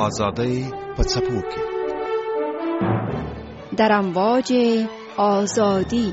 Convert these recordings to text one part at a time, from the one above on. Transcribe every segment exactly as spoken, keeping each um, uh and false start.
آزادی په څپو کې در امواج آزادی.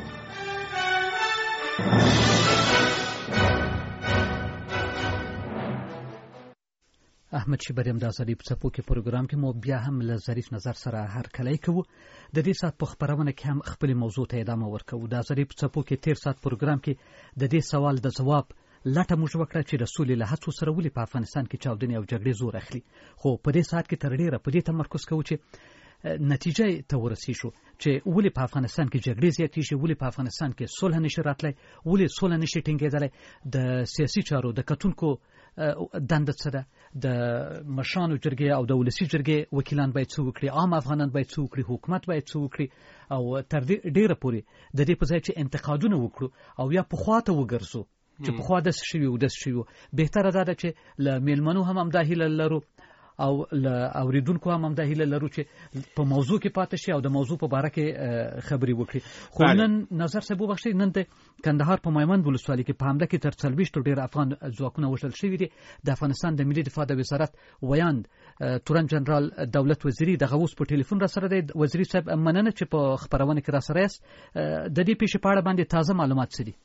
احمد شیبریم د آزادی په څپو کې پروګرام کې مو بیا هم له ظریف نظر سره هرکلی کوو. د دې ساعت په خبرونه کې هم خپل موضوع ته ادامه ورکوو. د آزادی په څپو کې تیر ساعت پروګرام کې د دې سوال د جواب لټه موږ وکړه چې رسول له هڅو سره ولې په افغانستان کې چاودنې او جګړې زور اخلي. خو په دې ساعت کې تر ډیره په دې تمرکز کوو چې نتیجه ته ورسیږو چې ولې په افغانستان کې جګړې زیاتې شي، ولې په افغانستان کې صلح نشي راتلی، ولې صلح نشي ټینګېدلی، د سیاسي چارو د کتونکو دنده څه ده، د مشرانو جرګې او د ولسي جرګې وکیلان باید څه وکړي، عام افغانان باید څه وکړي، حکومت باید څه وکړي، او تر دې ډیره پورې د دې په ځای چې انتقادونه وکړو او یا پخوا ته وګرځو چې پخوا داسې شوي و داسې شوي و، بهتره دا ده چې له میلمنو هم همدا هیله لرو او له اوریدونکو هم همدا هیله لرو چې په موضوع کې پاتې شي او د موضوع په باره کې خبرې وکړي. خو نن نظر صاحب وبخښئ، نن د کندهار په میمند ولسوالۍ کې په حمله کې تر څلوېښتو ډېر افغان ځواکونه وژل شوي دي. د افغانستان د ملي دفاع د وزارت ویاند تورن جنرال دولت وزیري دغه اوس په ټلیفون را سره دی. وزیري صاحب مننه چې په خبرونه کې را سره یاست. د دې پیښې په اړه باندې تازه معلومات څه دي؟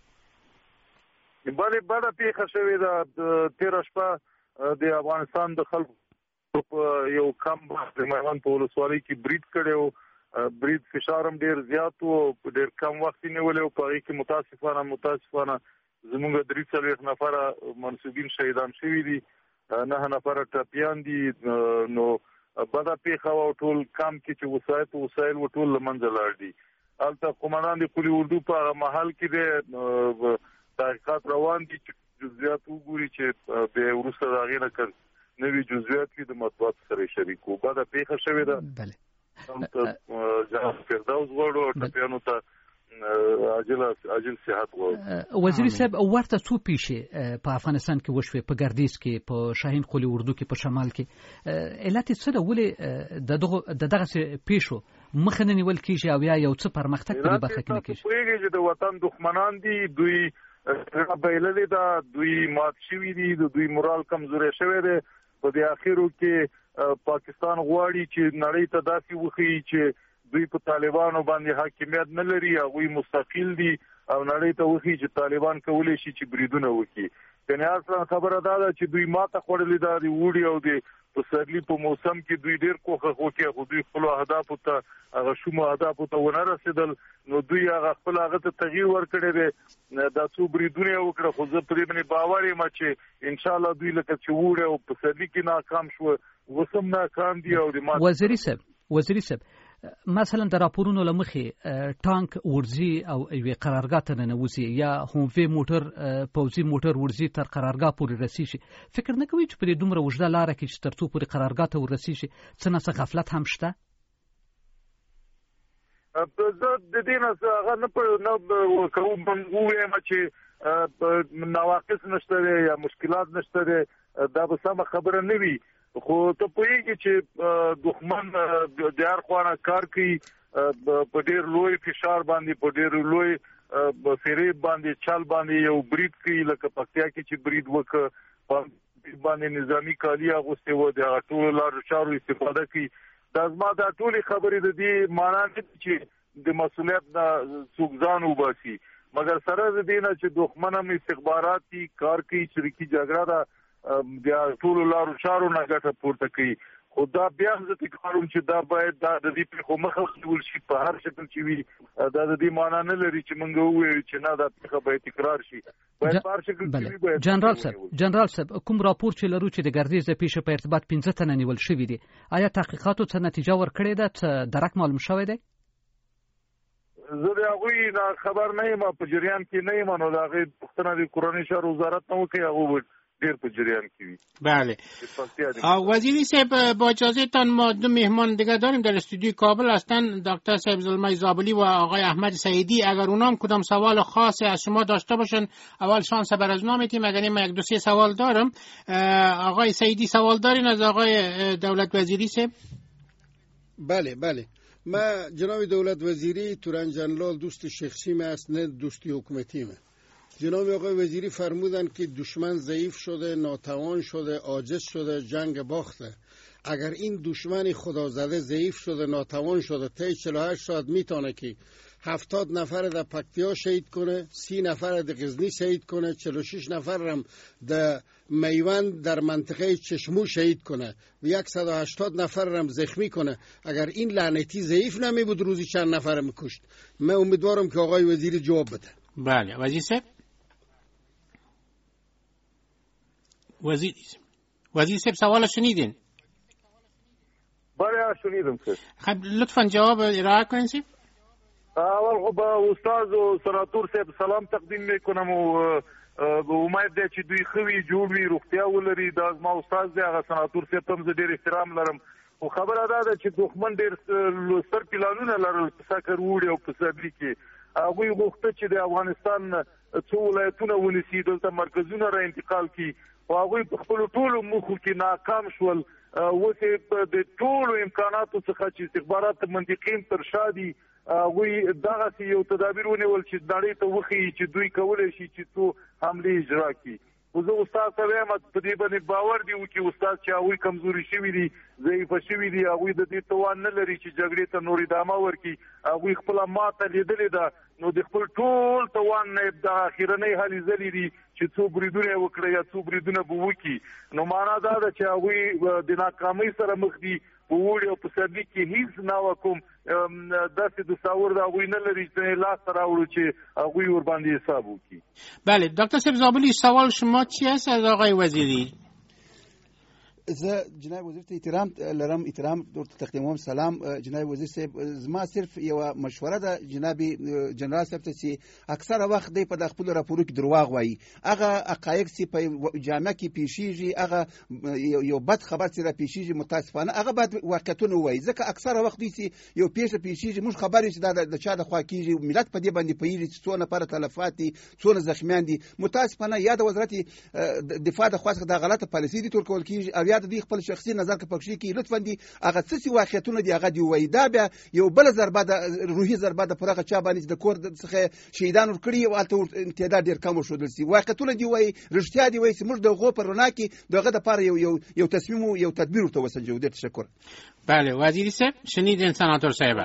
بلې بده پیښه شوې ده. تېره شپه د افغانستان د خلکو په یو کم د میوند په ولسوالۍ کې برید کړی و. برید فشار هم ډېر زیات و، ډېر کم وخت یې نیولی و. په هغې کې متاسفانه متاسفانه زموږ درې څلوېښت نفره منصوبین شهیدان شوي دي، نهه نفره ټپیان دي. نو بده پیښه وه. ټول کم کې چې وسایط و وسایل و ټول له منځه لاړ دي. هلته قومندان د قلي اردو په هغه محل کې دی تحقیقات روان دي چې جزئیات وګوري چې بیا وروسته د هغې نه که نوي جزئیات وي د مطبوعاتو سره یې شریکو. بده پیښه شوې ده. هلته جناب فردوس غواړو او ټپیانو ته عاجل صحت غواړو. وزیري صاحب، ورته څو پیښې په افغانستان کې وشوې، په ګردیز کې، په شاهین قلي اردو کې، په شمال کې. علت یې څه ده؟ ولې د دغسې پیښو مخه نه نیول کېږي او یا یو څه پرمختګ په دې برخه کې نه کېږي؟ پوهېږي چې د وطن دښمنان دي، دوی بایللې ده، دوی مات شوي دي، د دوی مورال کمزوری شوی دی. په دې اخرو کې پاکستان غواړي چې نړۍ ته داسې وښیي چې دوی په طالبانو باندې حاکمیت نه لري، هغوی مستقل دي او نړۍ ته وښیي چې طالبان کولی شي چې بریدونه وکړي. یعنې اصلا خبره دا ده چې دوی ماته خوړلې ده. د اوړي او د پسرلي په موسم کې دوی ډېر کوښښ وکړي، خو دوی خپلو اهدافو ته هغه شومو اهدافو ته ونه رسېدل. نو دوی هغه خپل هغه ته تغییر ورکړی دی. دا څو بریدونه یې وکړه، خو زه په دې باندې باور یم چې انشاءالله دوی لکه چې اوړي او پسرلي کې ناکام شوه، اوس هم ناکام دي. او د وزیري صاحب وزیري صاحب مثلا د راپورونو له مخې ټانک ورځي او یوې قرارګاه ته ننوځي یا هوموي موټر پوځي موټر ورځي تر قرارګاه پورې رسیږي. فکر نه کوئ چې په دې دومره اوږده لاره کې چې تر څو پورې قرارګاه ته ورسیږي څه نه څه غفلت هم شته؟ زه د دې نه هغه نه کوم ووایم چې نواقص نشته دی یا مشکلات نشته دی، دا به سمه خبره نه وي. خو ته پوهېږي چې دښمن د هر خوا نه کار کوي، په ډېر لوی فشار باندې، په ډېر لوی فریب باندې، چل باندې یو برید کوي. لکه پکتیا کې چې برید وکړه، په باندې نظامي کالي اغوستې وه، د هغه ټولو لارو چارو استفاده کوي. دا زما دا ټولې خبرې د دې معنا نه دي چې د مسؤلیت نه څوک ځان وباسي، مګر سره د دې نه چې دښمن هم استخبارات دي، کار کوي، شریکي جګړه ده، د ټولو لارو چارو نه ګټه پورته کوي. خو دا بیا هم زه تکراروم چې دا باید دا د دې پیښو مخه ونیول شي په هر شکل چې وي. دا د دې معنا نه لري چې موږ ووایو چې نه دا پیښه باید تکرار شي، باید په هر شکل چې وي باید. جنرال صاحب جنرال صاحب کوم راپور چې لرو چې د ګردیز د پیښې په ارتباط پنځه تنه نیول شوي دي، آیا تحقیقاتو څه نتیجه ورکړې ده؟ څه درک معلوم شوی دی؟ زه د هغوی خبر نه یم، په جریان کې نه یم. نو د هغې پوښتنه د کورنۍ شهر وزارت نه وکړي، هغوی دیر په جریان کې وي. بله. وزیری صاحب با اجازهتان ما دو مهمان دیگه داریم در استودیوی کابل هستند، دکتر صاحب زلمه زابلی و آقای احمد سعیدی. اگر اونام کدام سوال خاصی از شما داشته باشن اول شانس بر از اونا میتیم. اگر ما یک دو سه سوال دارم. آقای سعیدی سوال دارین از آقای دولت وزیری صاحب؟ بله بله. ما جناب دولت وزیری تورن جنرال دوست شخصی من است، نه دوستی حکومتی من. جناب آقای وزیری فرمودن که دشمن ضعیف شده، ناتوان شده، عاجز شده، جنگ باخته. اگر این دشمن خدازده ضعیف شده، ناتوان شده، طی چهل و هشت ساعت میتونه که هفتاد نفر در پکتیا شهید کنه، سی نفر در غزنی شهید کنه، چهل و شش نفر هم در میوند در منطقه چشمو شهید کنه و صد و هشتاد نفر هم زخمی کنه. اگر این لعنتی ضعیف نمی بود روزی چند نفر میکشت. من امیدوارم که آقای وزیر جواب بده. بله وزیر صاحب. وزیر وزیر صاحب سوال شنیدین؟ بله شنیدم که. خب لطفا جواب ارائه کنین صاحب. اول خب استاد و سناتور صاحب سلام تقدیم میکنم و امید ده چې دوی خوي جوړ وي روغتیا ولري. دا ما استاد دی هغه سناتور صاحب ته زه ډېر احترام لرم. خو خبره دا ده چې دښمن ډېر ستر پلانونه لرل په سکر وړي او په صدري کې. هغوی غوښته چې د افغانستان څو ولایتونه ونیسي، دلته مرکزونه را انتقال کړي. خو هغوی په خپلو ټولو موخو کې ناکام شول. اوس یې د ټولو امکاناتو څخه چې استخبارات منطقي تر شا دي، هغوی دغسې یو تدابیر ونیول چې نړۍ ته وښیي چې دوی کولی شي چې څو حملې اجرا کړي. خو زه استاد ته وایم په دې باندې باور دې وکړي استاد چې هغوی کمزوري شوي دي، ضعیفه شوي دي، هغوی د دې توان نه لري چې جګړې ته نور ادامه ورکړي. هغوی خپله ماته لیدلې ده، نو د خپل ټول توان نه د اخرنۍ هلې ځلې دي چې څو بریدونه یې وکړه یا څو بریدونه به وکړي. نو معنا دا ده چې هغوی د ناکامۍ سره مخ دي. په وړي او په سرلي کې هیڅ ناوه کوم داسې دستاور د هغوی نه لري چې لاسته راوړو چې هغوی ورباندې حساب وکړي. بله دکتر صاحب زابلی سوال شما چی است از آقای وزیری؟ زه جناب وزیر ته احترام لرم، احترام ورته تقدیموم. سلام جناب وزیر صاحب، زما صرف یو مشوره ده جناب جنرال صاحب ته چې اکثره وخت دی په خپل راپورو کې دروغ وایي. هغه حقایق چې په جامعه کې پیښیږي، هغه یو بد خبر چې را پیښیږي متاسفانه هغه باید واقعیتونه وایي. ځکه اکثره وخت دی چې یو پیښه پیښیږي موږ خبرې چې د چا د خوا کیږي، ملت په دې باندې پیږي چې څونه پر تلفات دي، څونه زخمیان دي. متاسفانه یا د وزارت دفاع د خوا څخه د غلطه پالیسي دي تور کول کیږي او یا د خپل شخصي نظر کې پکښې کې لطفا دي هغه څه واقعیتونه دي هغه دی وایي. دا بیا یو بل ضربه د روحي ضربه د پرغه چا باندې د کور څخه شهیدان ورکړي او البته تعداد ډیر کم شو دلسي. واقعیتونه دی وایي، رښتیا دی وایي چې موږ دغه په رڼا کې دغه د پاره یو یو یو تصمیم او یو تدبیر ورته وسنجو. ډیر تشکر. بله وزیر صاحب شنیدین سناتور صاحب.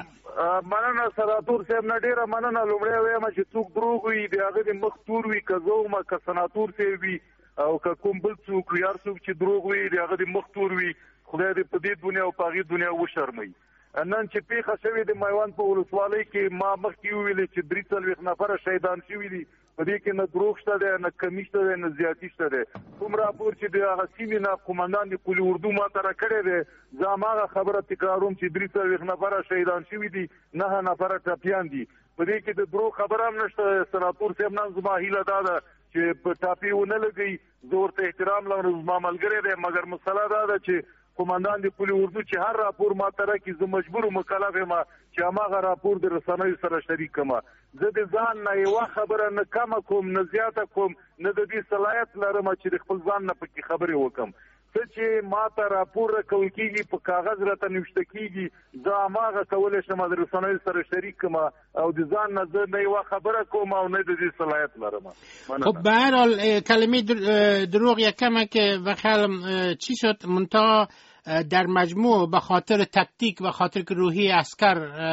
مننه سناتور صاحب نه ډیره مننه. لومړی وایم چې څوک دروغ وي د هغه د مخ تور وي، که زه وم که سناتور صاحب وي او که کوم بل څوک وي، هر څوک چې دروغ وي د هغه د مخ تور وي. خدای دې په دې دنیا او په هغې دنیا وشرموي. نن چې پیښه شوې د میوند په ولسوالۍ کې ما مخکې وویلې چې درې څلوېښت نفره شهیدان شوي دي. په دې کې نه دروغ شته دی، نه کمي شته دی، نه زیاتي شته دی. کوم راپور چې د هغه سیمې نه قمندان د قلي اردو ما ته راکړی دی، زه هماغه خبره تکراروم چې درې څلوېښت نفره شهیدان شوي دي، نهه نفره ټپیان دي. په دې کې د دروغ خبره هم نشته. سناتور صاحب نن زما هیله دا ده چې په ټاپې ونه لګوي. زه ورته احترام لرم، زما ملګری دی، مګر مسله دا ده چې قمندان د قلي اردو چې هر راپور ما ته راکړي زه مجبور و مکلف یم چې هماغه راپور د رسنیو سره شریک کړم. زه د ځان نه یوه خبره نه کمه کوم نه زیاته کوم، نه د دې صلاحیت لرم چې د خپل ځان نه پکې خبرې وکړم. څه چې ما ته راپور راکول کېږي په کاغذ راته نوشته کېږي، زه هماغه کولی شم د رسنیو سره شریک کړم او د ځان نه زه نه یوه خبره کوم او نه د دې صلاحیت لرم. خب به هر حال کلمه دروغ یکمه که بخیالم چی شد منتها در مجموع به خاطر تکتیک و خاطر که روحی عسکر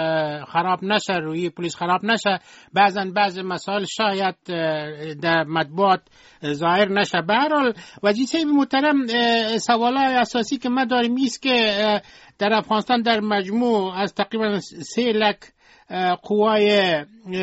خراب نشه، روحی پلیس خراب نشه، بعضن بعض مسائل شاید در مطبوعات ظاهر نشه. به هر حال وزیر صاحب محترم سوالای اساسی که ما داریم ایست که در افغانستان در مجموع از تقریبا سه لک قوای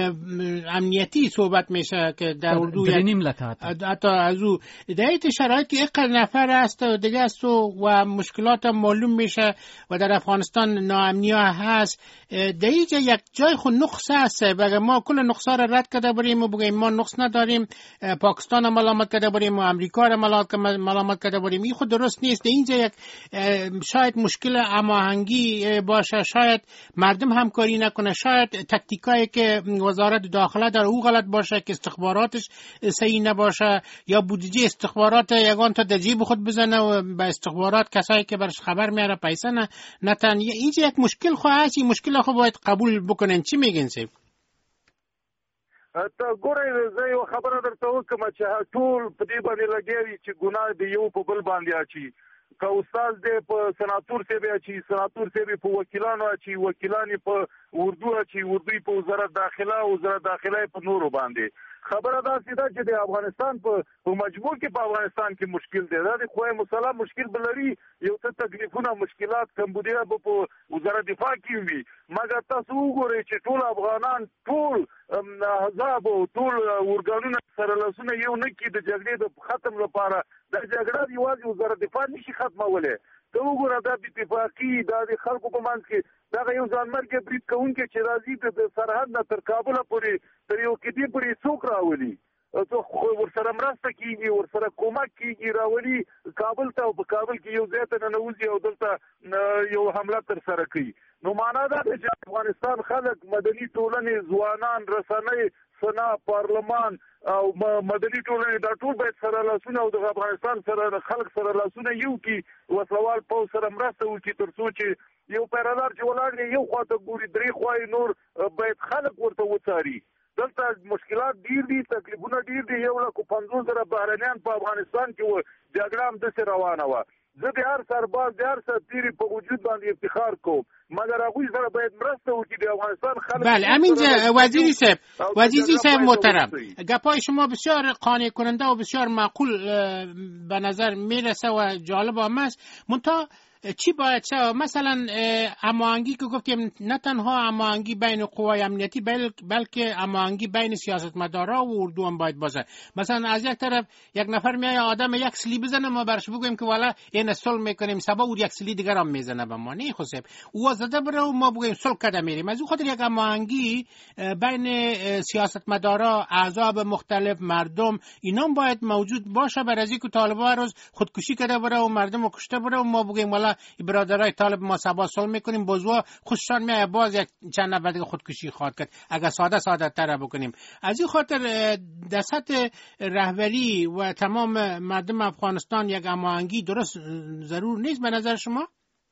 امنیتی صحبت میشه که در اردو درینیم لکات حتی از او در این شرایط که یک نفر است و دیگه است و مشکلات معلوم میشه و در افغانستان ناامنی ها هست. در اینجا یک جای خود نقص هست. بگه ما کل نقص ها را رد کرده بریم و بگیم ما نقص نداریم، پاکستان ملامت کرده بریم و امریکا را ملامت کرده بریم، این خود درست نیست. در اینجا یک شاید مشکل هماهنگی باشه، شاید مردم همکاری نکنه، شاید تکتیکایی که وزارت داخله در او غلط باشه که استخباراتش صحیح نباشه، یا بودجه استخبارات یگان تا در جیب خود بزنه و به استخبارات کسایی که برش خبر میاره پیسه نه نتن. اینجا یک مشکل خواهد، این مشکل خو باید قبول بکنن. چی میگین سیب؟ ته ګورئ زه یو خبره درته وکړم چې ټول په دې باندې لګیا دي چې ګناه د یو په بل باندې اچي. که استاد دی په سناتور سی بیا چې سناتور سی په وکیلانو چې وکیلانی په اردو چې اردو په وزارت داخله او وزارت داخله په نورو باندې خبره دا سیده چې د افغانستان په مجموع کې په افغانستان کې مشکل دی دا د خوای مسله مشکل بلري یو څه تکلیفونه مشکلات کمبودیا په وزارت دفاع کې وي مګر تاسو وګورئ چې ټول افغانان ټول حزب او ټول ورګانونه سره لاسونه یو نه کې د جګړې د ختم لپاره د جګړې یوازې وزارت دفاع نشي ختموله ته وګوره دا د اتفاقی د خلکو په منځ کې دا یو ځانمرګي برید کوونکي چې راځي د سرحد نه تر کابل پورې تر یو کې دی پورې څوک راولي ته ورسره مرسته کیږي ورسره کومک کیږي راولي کابل ته او په کابل کې یو ځای ته ننوځي او دلته یو حمله تر سره کوي نو معنا دا چې افغانستان خلک مدني ټولنې ځوانان رسنۍ سنا پارلمان او مدني ټولنې دا ټول باید سره لاسونه او د افغانستان سره خلک سره لاسونه یو کې وسلوال په سره مرسته وکړي تر څو چې یو پیرالار چې ولاړ یو خواته ګوري درې خوای نور باید خلک ورته وڅاري دلته مشکلات ډیر دي تکلیفونه ډیر دي یو لکه پنځوس زره بهرنیان په افغانستان کې و جګړه هم داسې روانه وه زه د هر سرباز د هر سرتیري په وجود باندې افتخار کوم مگر هغوی سره باید مرسته وکړي د افغانستان خلک بله همینجا وزیری صاحب وزیری صاحب محترم گپای شما بسیار قانع کننده و بسیار معقول به نظر میرسه و جالب هم است منتها چی باید شد مثلا هماهنگی که گفتیم نه تنها هماهنگی بین قوای امنیتی بلکه هماهنگی بین سیاستمدارا و اردو هم باید باشه مثلا از یک طرف یک نفر میاد آدم یک سلی بزنه ما برش بگویم که والا این صلح میکنیم سبا او یک سلی دیگر هم میزنه به ما نه خصوصا او زده بره و ما بگویم صلح کرده میریم از اون خاطر یک هماهنگی بین سیاستمدارا احزاب مختلف مردم اینا باید موجود باشه برای اینکه طالبان روز خودکشی کرده بره و مردم رو کشته بره و ما بگویم والا برادرای طالب ما سبا صلح میکنیم بازوا خوششان میای باز یک چند نفر دیگه خودکشی خواهد کرد اگر ساده ساده تر بکنیم از این خاطر در سطح رهبری و تمام مردم افغانستان یک هماهنگی درست ضرور نیست به نظر شما؟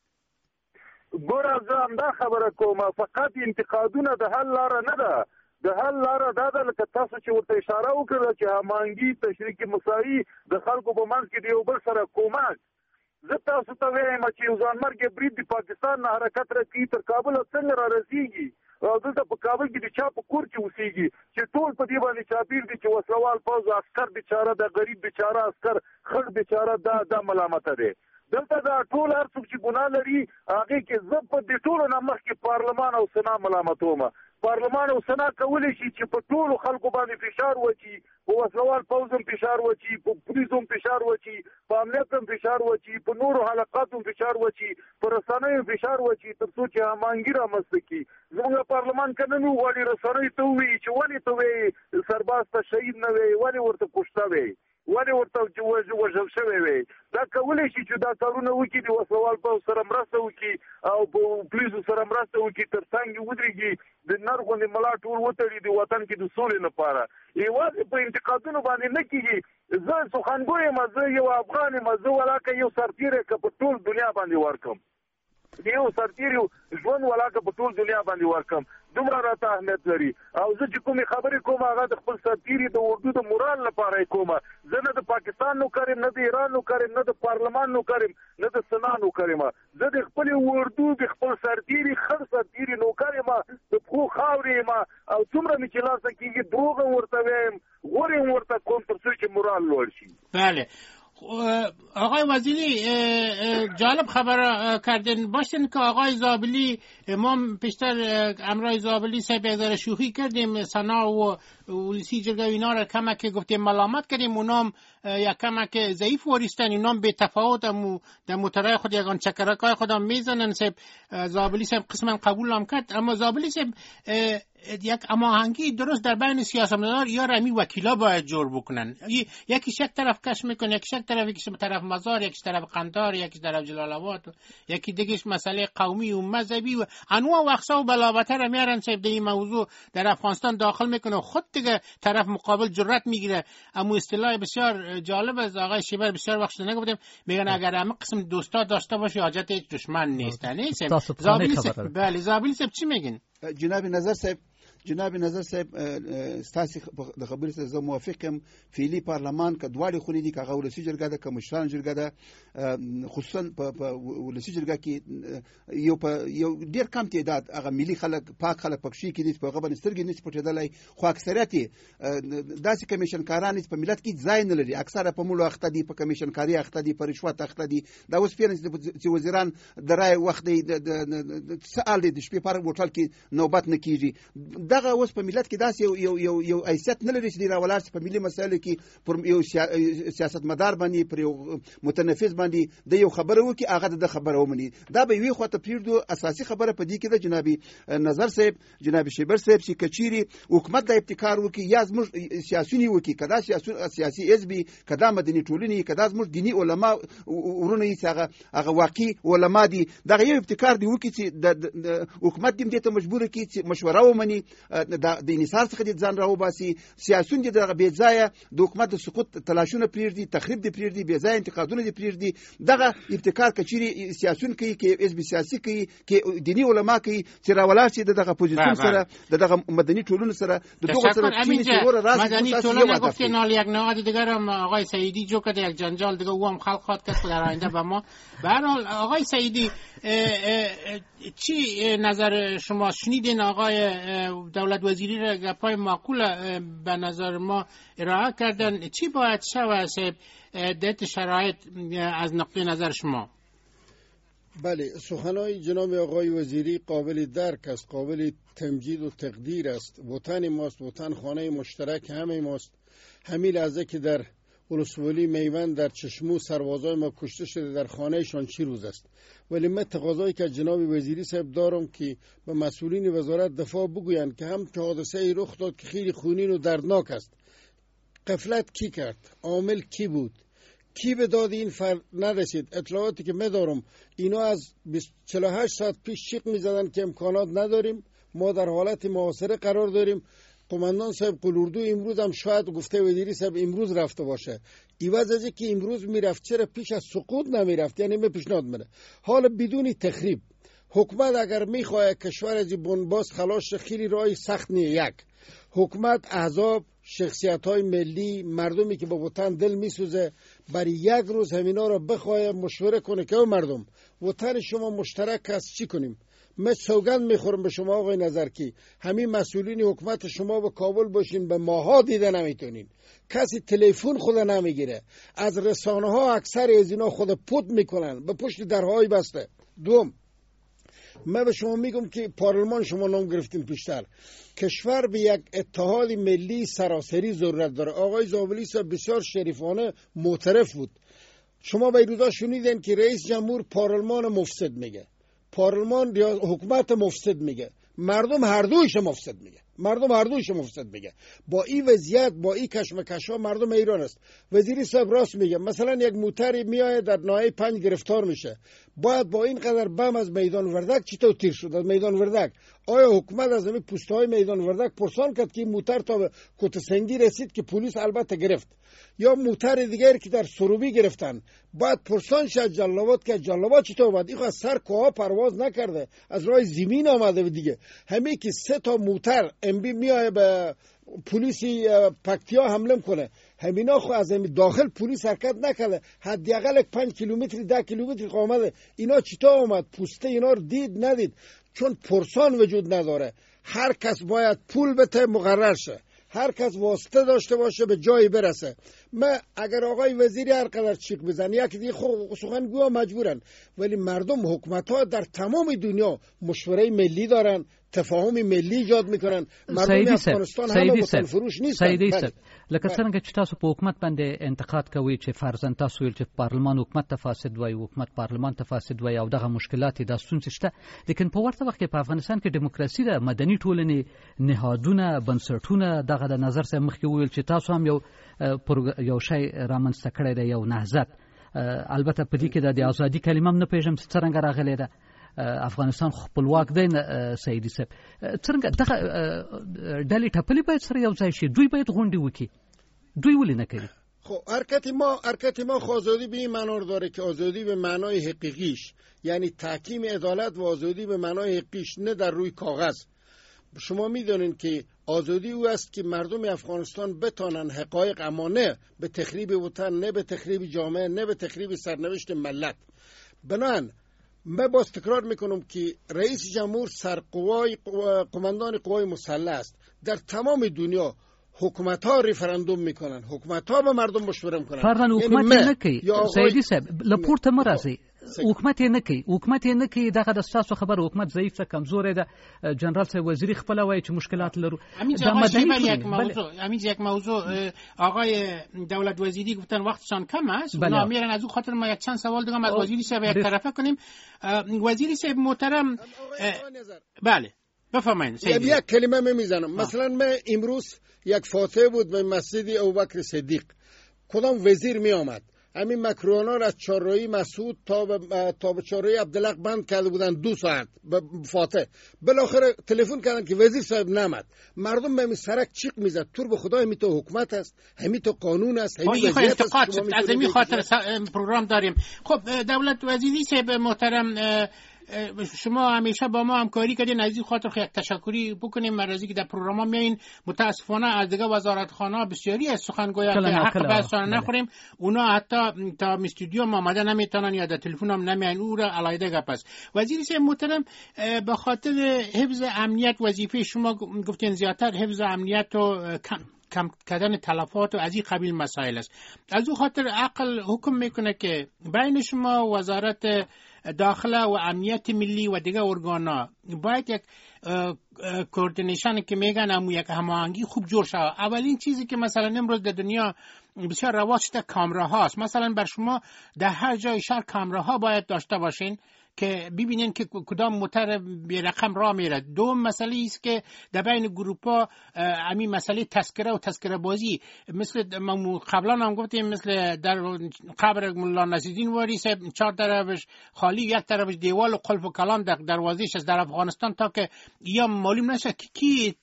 ګوره زه همدا خبره کوم فقط انتقادونه د حل لاره نه ده د حل لاره دا ده لکه تاسو چې ورته اشاره وکړه چې هماهنګي تشریک مساوي د خلکو په منځ کې د یو بل سره کومک زه تاسو ته وایم چې یو ځانمرګي برید د پاکستان نه حرکت راکړي تر کابل څنګه را رسیږي او دلته په کابل کې د چا په کور کې اوسېږي چې ټول په دې باندې چاپیر دي چې وسلوال پوځ عسکر بیچاره د غریب بیچاره عسکر خړ بیچاره دا د ملامت دی دلته دا ټول هر څوک چې ګناه لري هغه کې زه په دې ټولو نه مخکې پارلمان او سنا ملامتوم پارلمان او سنا کولی شي چې په ټولو خلکو باندې فشار وچی په وسلوال پوځم فشار وچی په پولیسوم فشار وچی په امنیت هم فشار وچی په نورو حلقاتو فشار وچی په رسنیو فشار وچی تر څو چې هماهنګي رامنځته کړي زموږ پارلمان که نن وغواړي رسنیو ته ووایي چې ولې ته وایې سرباز ته شهید نه وایې ولې ورته کشته وایې ولې ورته وژل شوی وي دا کولی شي چې دا کارونه وکړي د وسلوال پوځ سره مرسته وکړي او په پولیسو سره مرسته وکړي تر څنګ ودرېږي د نر غوندې ملا ټول وتړي د وطن کې د سولې لپاره یوازې په انتقادونو باندې نه کېږي زه سخنګوی یم زه یو افغان یم زه ولاکه یو سرتیری که په ټول دنیا باندې ورکم یو سرتیری ژوند ولاکه په ټول دنیا باندې ورکم دومره راته اهمیت لري او زه چې کومې خبرې کوم هغه د خپل سرتیري د اردو د مورال لپاره یې کوم زه نه د پاکستان نوکر یم نه د ایران نوکر یم نه د پارلمان نوکر یم نه د سنا نوکر یم زه د خپلې اردو د خپل سرتیري خړ سرتیري نوکر یم د پښو خاورې یم او څومره مې چې لاسه کېږي دروغ هم ورته وایم غورې هم ورته کوم تر څو چې مورال لوړ شي بله آقای وزیری جالب خبر کردین باشین که آقای زابلی ما پیشتر امرای زابلی سه بیزار شوخی کردیم سنا و ولیسی جرگه اینا را کمک گفتیم ملامت کردیم اونام یک کمک ضعیف وریستن اینام به تفاوت در مترای خود یکان چکرکای خودم میزنن سب زابلی سب قسما قبول هم کرد اما زابلی سب یک هماهنگی درست در بین سیاستمدار یا رمی وکیلا باید جور بکنن یکی یک طرف کش میکنه یکی یک طرف یکی طرف مزار یکی طرف قندار یکی طرف جلال آباد یکی دیگهش مسئله قومی و مذهبی و انواع و اقسام و بلاوتر میارن سب این موضوع در افغانستان داخل میکنه خود دیگه طرف مقابل جرأت میگیره اما اصطلاح بسیار جالب از آقای شیبر بسیار وقت شده نگفتیم میگن اگر همه قسم دوستا داشته باشی حاجت هیچ دشمن نیست نه سب زابلی سب بله زابلی سب چی میگن جناب نظر صاحب جناب نظر صاحب ستاسو د خبرې سره زه موافق یم. فعلي پارلمان که دواړې خونې دي، که هغه ولسي جرګه ده که مشران جرګه ده، خصوصا په ولسي جرګه کې یو په یو ډېر کم تعداد هغه ملي خلک پاک خلک پکښې کېدي چې په هغه باندې سترګې نشي پټېدلی، خو اکثریت یې داسې کمیشنکاران چې په ملت کې ځای نه لري، اکثره په مولو اخته دي، په کمیشنکاري اخته دي، په رشوت اخته دي. دا اوس پیرنس چې وزیران د رای وخت دی د سوال دی د شپې پر هوټل کې نوبت نه کیږي. دغه اوس په ملت کې داسې یو یو یو حیثیت نه لري چې راولار په ملي مسایلو کې پر یو سیاستمدار باندې پر یو متنفذ باندې د یو خبره وکي هغه د خبره ومني. دا به وی خو ته پیردو اساسي خبره په دې کې د جنابي نظر صاحب جناب شیبر صاحب چې کچيري حکومت د ابتکار وکي یا زموږ سیاسيونی وکي، کدا سیاسي حزبي، کدا مدني ټولني، کدا زموږ دینی علما ورونه یې هغه هغه واقعي علما دي، دغه یو ابتکار دی وکي چې د حکومت دې ته مجبور کی چې مشوره ومني، د انحصار څخه د ځان راوباسي. سیاسيون دي دغه بې ځایه د حکومت د سقوط تلاشونه پریږدي، تخریب دي پریږدي، بې ځایه انتقادونه دي پریږدي. دغه ابتکار کچيري سیاسيون کوي کې حزب سیاسي کوي کې دینی علما کوي چې راولار چې دغه پوزیشن سره دغه مدني ټولنه سره د دغه سره چې ور راځي مدني ټولنه گفت نال یک نهاد دیگر هم آقای سعیدی جو کرده یک جنجال دیگه او هم خلق خواد کرد در آینده به ما. به هر حال آقای سعیدی چی نظر شما؟ شنیدین آقای دولت وزیری را گپای معقول به نظر ما ارائه کردن، چی باید شود در شرایط از نقطه نظر شما؟ بله، سخنهای جناب آقای وزیری قابل درک است، قابل تمجید و تقدیر است. وطن ماست، وطن خانه مشترک همه ماست. همین لحظه که در ولسوالی میوند در چشمو سربازای ما کشته شده در خانهشان چی روز است. ولی من تقاضایی که جناب وزیری صاحب دارم که به مسئولین وزارت دفاع بگویند که هم که حادثه ای رخ داد که خیلی خونین و دردناک است، غفلت کی کرد؟ عامل کی بود؟ کی به داد این فرد نرسید؟ اطلاعاتی که می‌دارم اینا از چهل و هشت ساعت پیش شیق می‌زدن که امکانات نداریم، ما در حالت محاصره قرار داریم. قماندان صاحب قلوردو امروز هم شاید گفته وزیری صاحب امروز رفته باشه، ایواز از که امروز میرفت چرا پیش از سقوط نمیرفت؟ یعنی می پیشنهاد میده حالا بدون تخریب. حکومت اگر میخواه کشور از بنباس خلاص خیلی راه سخت نیه. یک حکومت، احزاب، شخصیت های ملی، مردمی که با وطن دل میسوزه برای یک روز همینا رو بخواه مشوره کنه که او مردم وطن شما مشترک است، چی کنیم؟ من سوگند میخورم به شما آقای نظرکی، همین مسئولین حکومت شما به کابل باشین به ماها دیده نمیتونین، کسی تلفن خود نمیگیره، از رسانه ها اکثر از اینا خود پود میکنن، به پشت درهای بسته. دوم، من به شما میگم که پارلمان شما نام گرفتیم پیشتر، کشور به یک اتحاد ملی سراسری ضرورت داره. آقای زابلی صاحب بسیار شریفانه معترف بود. شما به روزا شنیدین که رئیس جمهور پارلمان مفسد میگه، پارلمان یا حکومت مفسد میگه، مردم هر دویش مفسد میگه، مردم هر دویش مفسد میگه. با این وضعیت، با این کشمکش ها مردم ایران است. وزیری صاحب راست میگه، مثلا یک موتری میاد در ناحیه پنج گرفتار میشه، باید با این قدر بم از میدان وردک چطور تیر شد از میدان وردک؟ آیا حکومت از همین پوسته های میدان وردک پرسان کرد که موتر تا کتسنگی رسید که پلیس البته گرفت؟ یا موتر دیگری که در سروبی گرفتن باید پرسان شد جلابات که جلابات چطور بود؟ این از سر کوها پرواز نکرده، از راه زمین آمده دیگه. همین که سه تا موتر ام بی میای به پلیسی پکتیا حمله کنه، همینا خو از همین داخل پلیس حرکت نکرده، حداقل پنج کیلومتر ده کیلومتر آمده. اینا چطور آمد؟ پوسته اینا رو دید ندید؟ چون پرسان وجود نداره. هر کس باید پول بده مقرر شه، هر کس واسطه داشته باشه به جایی برسه. من اگر آقای وزیری هر قدر چیک بزن یک دیگه خب سخنگوها مجبورن، ولی مردم حکومت ها در تمام دنیا مشوره ملی دارن، تفاهم ملی ایجاد میکنن. مردم افغانستان همه وطن فروش نیستن. لکه څنګه چې تاسو په حکومت باندې انتقاد کوي چې فرضاً تاسو ویل چې پارلمان حکومت ته فاسد وای، حکومت پارلمان ته فاسد وای او دغه مشکلات د ستونزې شته، لیکن په ورته وخت کې په افغانستان کې دیموکراسي د مدني ټولنې نهادونه بنسټونه دغه د نظر سره مخکې ویل چې تاسو هم یو یو شی رامنځته کړی دی، یو نهضت. البته په دې کې د ازادي کلمه هم نه پیژنم چې څنګه راغلی ده. افغانستان خپلواک دی سعیدي صاحب، څنګه دغه ډلې ټپلې باید سره یو ځای شي، دوی باید غونډې وکړي، دوی ولې نه کوي؟ خب حرکت ما حرکت ما آزادی به این معنا داره که آزادی به معنای حقیقیش، یعنی تحکیم عدالت و آزادی به معنای حقیقیش، نه در روی کاغذ. شما میدونین که آزادی او است که مردم افغانستان بتانن حقایق، اما نه به تخریب وطن، نه به تخریب جامعه، نه به تخریب سرنوشت ملت. بنان من باز تکرار میکنم که رئیس جمهور سرقوای قماندان قوای مسلح است. در تمام دنیا حکومت ها ریفرندوم میکنن، حکومت ها به مردم مشوره میکنن. فرمان حکومت نه کوي سیدی صاحب لپورته مرزي حکومت نه کوي حکومت نه کوي دغه د تاسو خبر حکومت ضعیف څه کمزور ده. جنرال صاحب وزیر خپل وایي چې مشکلات لرو. دا مدني یک موضوع همین یک موضوع آقای دولت وزیری گفتن وقتشان کم است. اونا میرن از اون خاطر ما یک چند سوال دیگه از وزیری صاحب یک طرفه کنیم. وزیری صاحب محترم بله بفرمایید. یک کلمه میزنم. مثلا من امروز یک فاتحه بود به مسجد ابوبکر صدیق، کدام وزیر می آمد؟ همین مکرونا را از چهارراهی مسعود تا به تا به چهارراهی عبدالحق بند کرده بودن دو ساعت به فاتحه. بالاخره تلفن کردن که وزیر صاحب نامد. مردم به سرک چیق میزد. تور به خدا همین تو حکومت است، همین تو قانون است، همین وضعیت است. از همین خاطر پروگرام داریم. خب دولت وزیری صاحب محترم، شما همیشه با ما همکاری کردین، از این خاطر خیلی تشکری بکنیم. مرزی که در پروگرام میایین متاسفانه از دیگه وزارتخانه بسیاری از سخنگویان که حق بحثان نخوریم، اونا حتی تا استودیو ما آمده نمیتونن یا در تلفن هم نمیان، او را علایده گپ است. وزیر صاحب محترم، به خاطر حفظ امنیت وظیفه شما گفتین زیادتر حفظ امنیت و کم کردن تلفات و از این قبیل مسائل است. از اون خاطر عقل حکم میکنه که بین شما وزارت داخله و امنیت ملی و دیگه ارگانا باید یک کوردینیشن که میگن همون یک هماهنگی خوب جور شود. اولین چیزی که مثلا امروز در دنیا بسیار رواج شده کامراهاست. مثلا بر شما در هر جای شهر کامراها باید داشته باشین که ببینین که کدام موتر به رقم راه میره. دوم مسئله است که در بین گروپا همین مسئله تذکره و تذکره بازی، مثل قبلا هم گفتیم مثل در قبر مولا نصیرالدین واری صاحب چهار طرفش خالی، یک طرفش دیوال و قلف و کلام در دروازه‌اش از در افغانستان، تا که یا معلوم نشه کی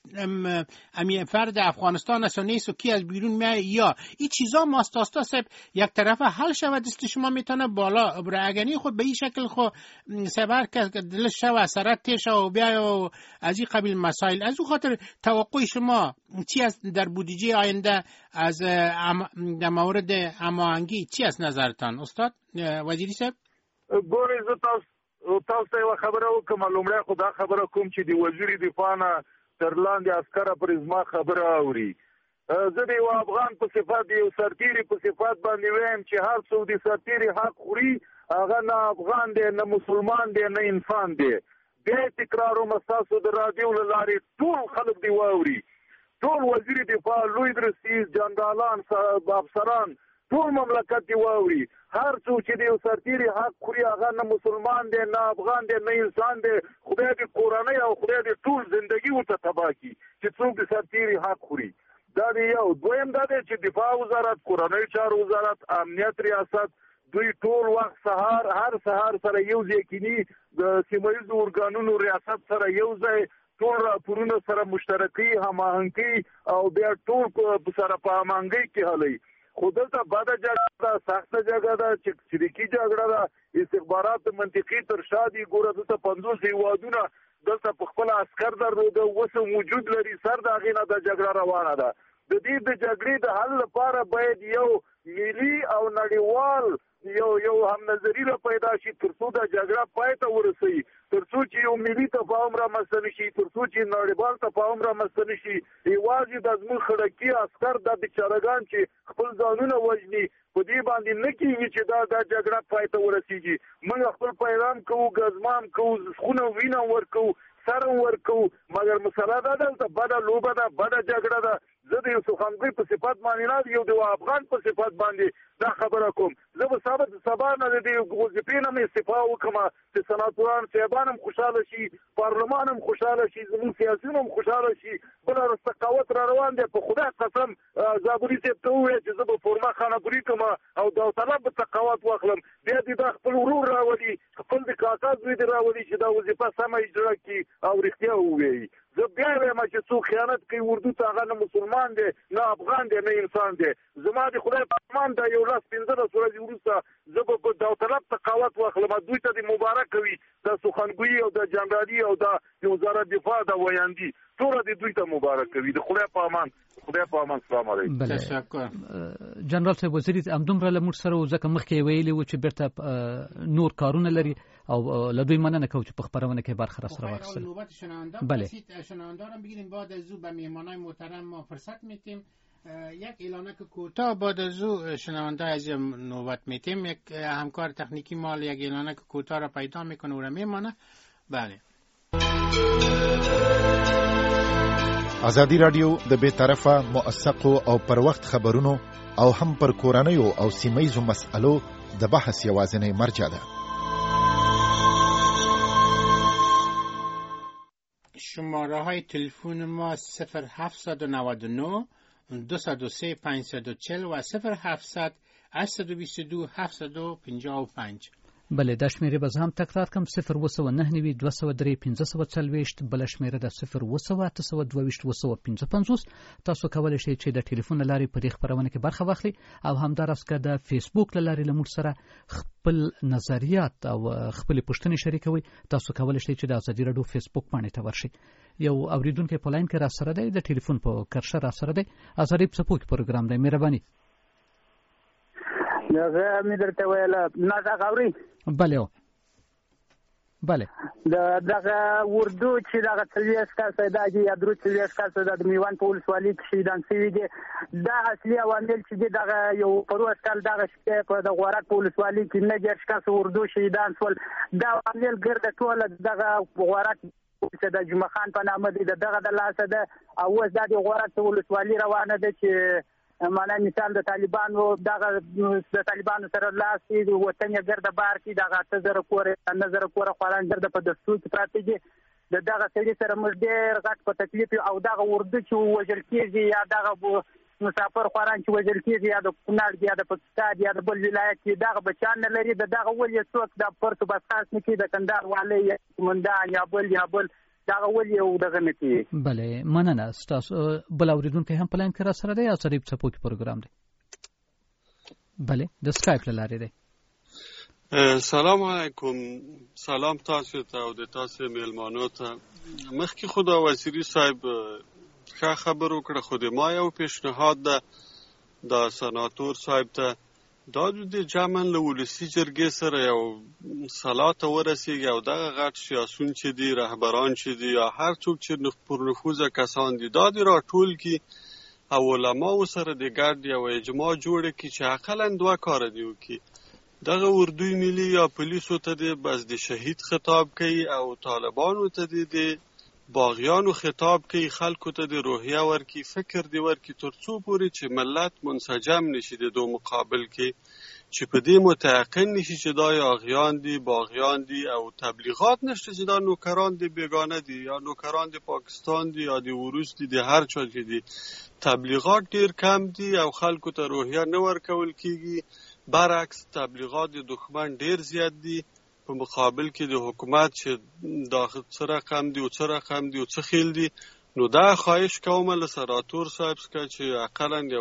همین فرد افغانستان است و نیست و کی از بیرون میاد، یا این چیزا ماستاستا صاحب یک طرفه حل شود دست شما میتونه بالا برگنی خود به این شکل خود سبر که دلش شو اثرات تیش و بیا و از این قبیل مسائل. از اون خاطر توقع شما چی است در بودجه آینده از در مورد هماهنگی؟ چی است نظرتان استاد وزیری صاحب؟ ګورئ زه تاسو تاسو ته یوه خبره وکړم. لومړی خو دا خبره کوم چې د وزیر دفاع نه تر لاندې عسکره پرې زما خبره اوري. زه د یو افغان په صفت د یو سرتیري په صفت باندې وایم چې هر څوک د سرتیري حق خوري، هغه نه افغان دی نه مسلمان دی نه انسان دی. بیا تکراروم ستاسو د راډیو له لارې ټول خلک دې واوري، ټول وزیر دفاع، لوی رئیس، جنرالان، افسران، ټول مملکت دی واوري. هر څوک چې د یو سرتیري حق خوري هغه نه مسلمان دی نه افغان دی نه انسان دی. خدای دې کورنۍ او خدای دې ټول زندگی ورته تباه کړي چې څوک د سرتیري حق خوري. دا دی یو. دویم دا دی چې دفاع وزارت، کورنۍ چارو وزارت، امنیت ریاست، دوی ټول وخت سهار هر سهار سره یو ځای کینی، د سیمه ییزو ارګانونو ریاست سره یو ځای ټول راپورونه سره مشترکي هماهنګي او بیا ټول سره په هماهنګۍ کې حلوي. خو دلته بده جګړه ده، سخته جګړه ده، چریکي جګړه ده، استخبارات منطقي تر شا دي. ګوره دلته پنځوس هیوادونه دلته په خپل عسکر درلوده، اوس موجود لري، سر د هغې نه دا جګړه روانه ده. د دې د جګړې د حل لپاره باید یو ملي او نړیوال یو یو هم نظری را پیدا شي تر څو دا جګړه پای ته ورسوي، تر څو چې یو ملي تفاهم رامنځته نشي، تر څو چې نړیوال تفاهم رامنځته نشي. یوازې د زموږ خړکي عسکر دا بیچارهګان چې خپل ځانونه وژني په دې باندې نه کېږي چې دا دا جګړه پای ته ورسېږي. موږ خپل پیغام کوو، ګزمام کوو، خونه وینه ورکوو، سر ورکوو، مګر مسله دا دلته بده لوبه ده، بده جګړه ده. زه د یو سخنګوی په صفت باندې نه، یو د افغان په صفت باندې دا خبره کوم. زه به سبا د سبا نه د وظیفې نه مې استعفا وکړم چې سناتوران صاحبان هم خوشحاله شي، پارلمان هم خوشحاله شي، زموږ سیاسیون هم خوشحاله شي. بله ورځ تقاوت را روان دی. په خدای قسم زابوري صاحب ته ووایه چې زه به فورما خانهګوري کړم او داوطلب به تقاوت واخلم. بیا دې دا خپل ورور راولي، خپل د کاکا زوی دې راولي چې دا وظیفه سمه اجرا کړي او رښتیا ووایي. زه بیا وایم چې څوک خیانت کوي اردو ته، هغه نه مسلمان دی نه افغان دی نه انسان دی. زما د خدای په امان دا یو لاس پنځلس ورځې وروسته زه به په داوطلب تقاوت واخلم، دوی ته دې مبارک وي. د سخنګویي او د جنرالي او د وزارت دفاع د ویاندي ټول د دوی ته مبارک وي. د خدای په امان، خدای په امان. السلام علیکم. تشکر. جنرال صاحب وزیر همدومره له موږ سره ځکه مخکې ویلي و چې بیرته نور کارونه لري او له دوی مننه کوو چې په خبرونه کې برخه راسره واخیستل. نوبت شنونده بله شنوندارم بگیریم. بعد از او به مهمانای محترم ما فرصت میتیم. یک اعلانه که کوتاه بعد از او شنونده از نوبت میتیم. یک همکار تکنیکی مال یک اعلانه که کوتاه را پیدا میکنه او را میمانه. بله. ازادي رادیو د بې طرفه موثقو او پر وخت خبرونو او هم پر کورنیو او سیمه‌یزو مسئلو د بحث یوازینی مرجع ده. شماره های تلفن ما صفر هفت نه نه دو صفر سه پنج چهار صفر و صفر هفت هشت دو دو هفت پنج پنج. بله دا شمیره به هم تکرار کم صفر و سو نه نوی دو سو دری پینزه سو چلویشت. بله شمیره دا صفر و سو اته سو دویشت و سو پینزه پنځوس. تاسو کولی شئ چې د ټلیفون لارې په دې خبرونه کې برخه واخلي او همداراز که د فیسبوک لارې له موږ سره خپل نظریات او خپل پوښتنې شریکوي. تاسو کولی شئ چې د ازادي راډیو فیسبوک باندې ته ورشئ. یو اوریدونکو په لاین کې را سره دی، د ټلیفون په کرشه را سره دی. ازادي څپوک پروګرام دی. مهرباني. زه مې درته ویل نه دا غوري. بله بله د دغه اردو چې دغه څلوېښت کسه دا چې یا درو څلوېښت کسه د میوند په ولسوالۍ کې شهیدان شوي دي. دا اصلي عوامل چې دي دغه یو پروت کال دغه شپې په د غورک په ولسوالۍ کې نه دېرش کسه اردو شهیدان شول. دا عوامل ګرده ټوله دغه غورک چې د جمعه خان په نامه دی دغه د لاسه ده او اوس دا د غورک په ولسوالۍ روانه ده چې معنا مثال د طالبانو دغه د طالبانو سره لاس دی وطن یې ګرده بار کې دغه څه زره کور نظر کور خوران ګرده په دستور کې پراته دي. د دغه سړي سره موږ ډېر غټ په تکلیف او دغه اردو چې وژل کېږي یا دغه مسافر خوران چې وژل کېږي یا د کونړ یا د پاکستان یا د بل ولایت کې دغه بچان نه لري. د دغه ولې څوک د پرتو بسخاص نه کې د کندهار والی یا قومندان یا بل یا بل دغه ولې او دغه نه کې. بله مننه. ستاسو بل اوریدونکو هم په لاین کې را سره دی. ازادي څپوک پروګرام دی. بله د سکایپ له لارې دی. سلام علیکم. سلام تاسو ته او د تاسو میلمانو ته. مخکې خدا وزیری صاحب ښه خبر وکړه، خو د ما یو پیشنهاد ده د سناتور صاحب ته دا د جامن له ولسي جرګې سره یو سلا ته ورسېږي او دغه غټ سیاسون چې دي رهبران چې دي یا هر څوک چې پر نفوذه کسان دي دا د راټول کړي او علماو سره د ګډ یو اجماع جوړه کړي چې اقلا دوه کاره دی وکړي. دغه اردوی ملي یا پولیسو ته دی بس د شهید خطاب کوي او طالبانو ته دی د باغیانو خطاب کوي، خلکو ته د روحیه ورکی فکر دی ورکی تر څو پورې چې ملت منسجم نشي د دو مقابل کې چې په دې متيقن نشي چې دا یاغیان دي باغیان دي او تبلیغات نشته چې دا نوکران دي بیگانه دي یا نوکران دي پاکستان دي یا د وروس دي د هر چا چې دي. تبلیغات ډیر کم دي او خلکو ته روحیه نه ورکول کیږي، برعکس تبلیغات د دښمن ډیر زیات دي په مقابل کې د حکومت چې دا څه رقم دی او څه رقم دی او څه خیل دی. نو دا خواهش کوم له سناتور صاحب څخه چې اقلا یو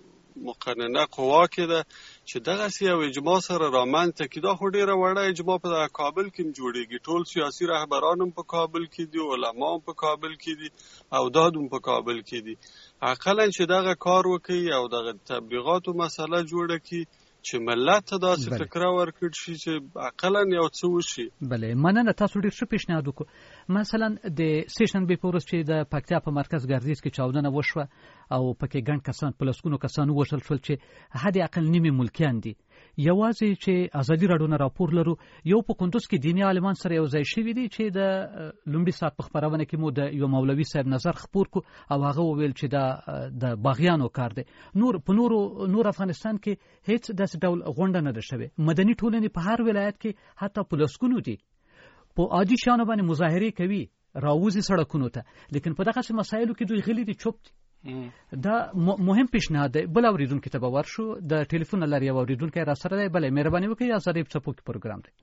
مقننه قوا کې ده چې دغه یو اجماع سره رامنځته کړي. دا خو ډیره وړه اجماع په کابل کې جوړیږي، ټول سیاسي رهبران هم په کابل کې دي، علما هم په کابل کې دي او داد هم په کابل کې دي. اقلا چې دغه کار وکړي او دغه تبلیغاتو مسله جوړه کړي چې ملت ته داسې فکر ورکړي شي چې اقلا یو څه وشي. بله مننه. تاسو ډېر ښه پیشنهاد وکړو. مثلا د سه شنبې په ورځ چې د پکتیا په مرکز ګردیز کې چاودنه وشوه او پکې ګڼ کسان په لسګونو کسان ووژل شول چې حد اقل نیمې ملکیان دي. یوازې چې ازادي راډیو نه راپور لرو یو په کندوز کې دیني عالمان سره یو ځای شوي دي چې د لومړي ساعت په خپرونه کې مو د یو مولوي صاحب نظر خپور کو او هغه وویل چې دا د باغیانو کار دی. نور په نورو نور افغانستان کې هیڅ داسې ډول غونډه نه ده شوې. مدني ټولنې په هر ولایت کې حتی په لسګونو دي په عادي شیانو باندې مظاهرې کوي، راوځي سړکونو ته، لیکن په دغه مسایلو کې دوی غلي دي، چوپ دي. دا مهم پیشنهاد دی. بل اوریدونکو ته به ورشو. د ټلیفون لارې یو اوریدونکی را سره دی. بله مهرباني وکړئ. ازادي څپوک پروګرام دی.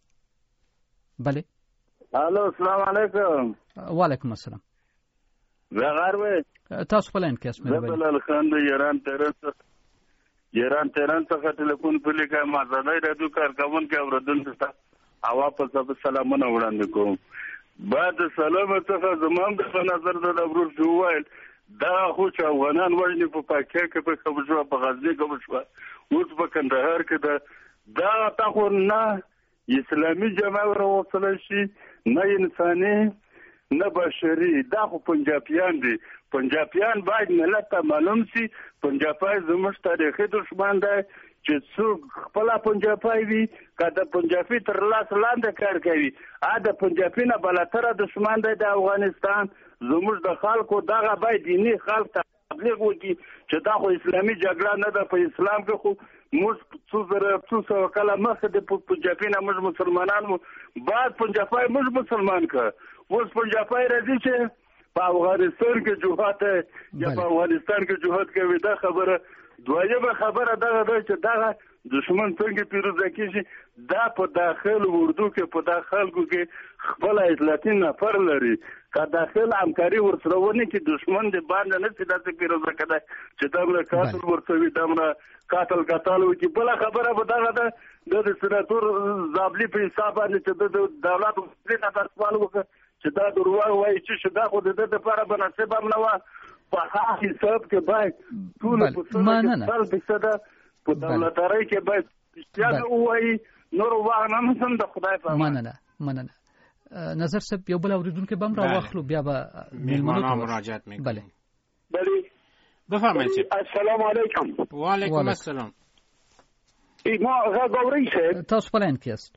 بله الو السلام علیکم. وعلیکم السلام. بغیر وې تاسو په لاین کې اسمه دی. بلال خان د ایران ترڅ ایران تهران څخه ټلیفون په لیکه ما زړای راډیو کارکون کې اوردونکو ته او په سلامونه وړاندې کوم. بعد سلام څخه زموږ د نظر د ورور جوړ دا خو چې افغانان وژني په پاکستان کې په خبرو په غزنی کې وشو اوس په کندهار کې دا دا تاسو نه اسلامي جماعت راوصل شي نه انساني نه بشري دا خو پنجابیان دي. پنجابیان باید ملت ته معلوم شي پنجابای زموږ تاریخي دشمن دی چې څوک خپل پنجابای وي کله پنجابي تر لاس لاندې کار کوي ا د پنجابي نه بلتر دشمن دی د افغانستان. زموږ د خلکو دغه باید دیني خلک ته تبلیغ وکړي چې دا خو اسلامي جګړه نه ده. په اسلام کې خو موږ څو زره څو سوه کاله مخکې د پنجابي نه موږ مسلمانان وو بعد پنجابی موږ مسلمان کړ. اوس پنجابی راځي چې په افغانستان کې جهاد یا په افغانستان کې جهاد کوي. دا خبره دویمه خبره دغه ده چې دغه دشمن څنګه پیروزه کیږي. دا په داخل اردو کې په داخل کې خپل اطلاعاتي نفر لري که داخل همکاري ورسره ونه کې دشمن د باندې نه سي داسې پیروزه کړي چې دغه قاتل ورسوي دغه قاتل قتال وکړي. بله خبره به دغه ده د سناتور زابلي په حساب باندې چې د دولت وزیر نه سوال وکړي چې دا درواغ وایي چې دا خو د ده دپاره به نصیب هم نه وه. په هغه حساب کې باید ټولو په سره کې سل فیصده په دولتدارۍ کې باید رښتیا ووایي. نور واغ نه هم د خدای په امان. مننه مننه. نظر صاحب یو بل اوریدونکو به هم راواخلو بیا به میلمانو ته مراجعت میکنیم. بله بله بفرمایید. السلام علیکم. و علیکم السلام. ما غاوري صاحب تاسو پلان کیست؟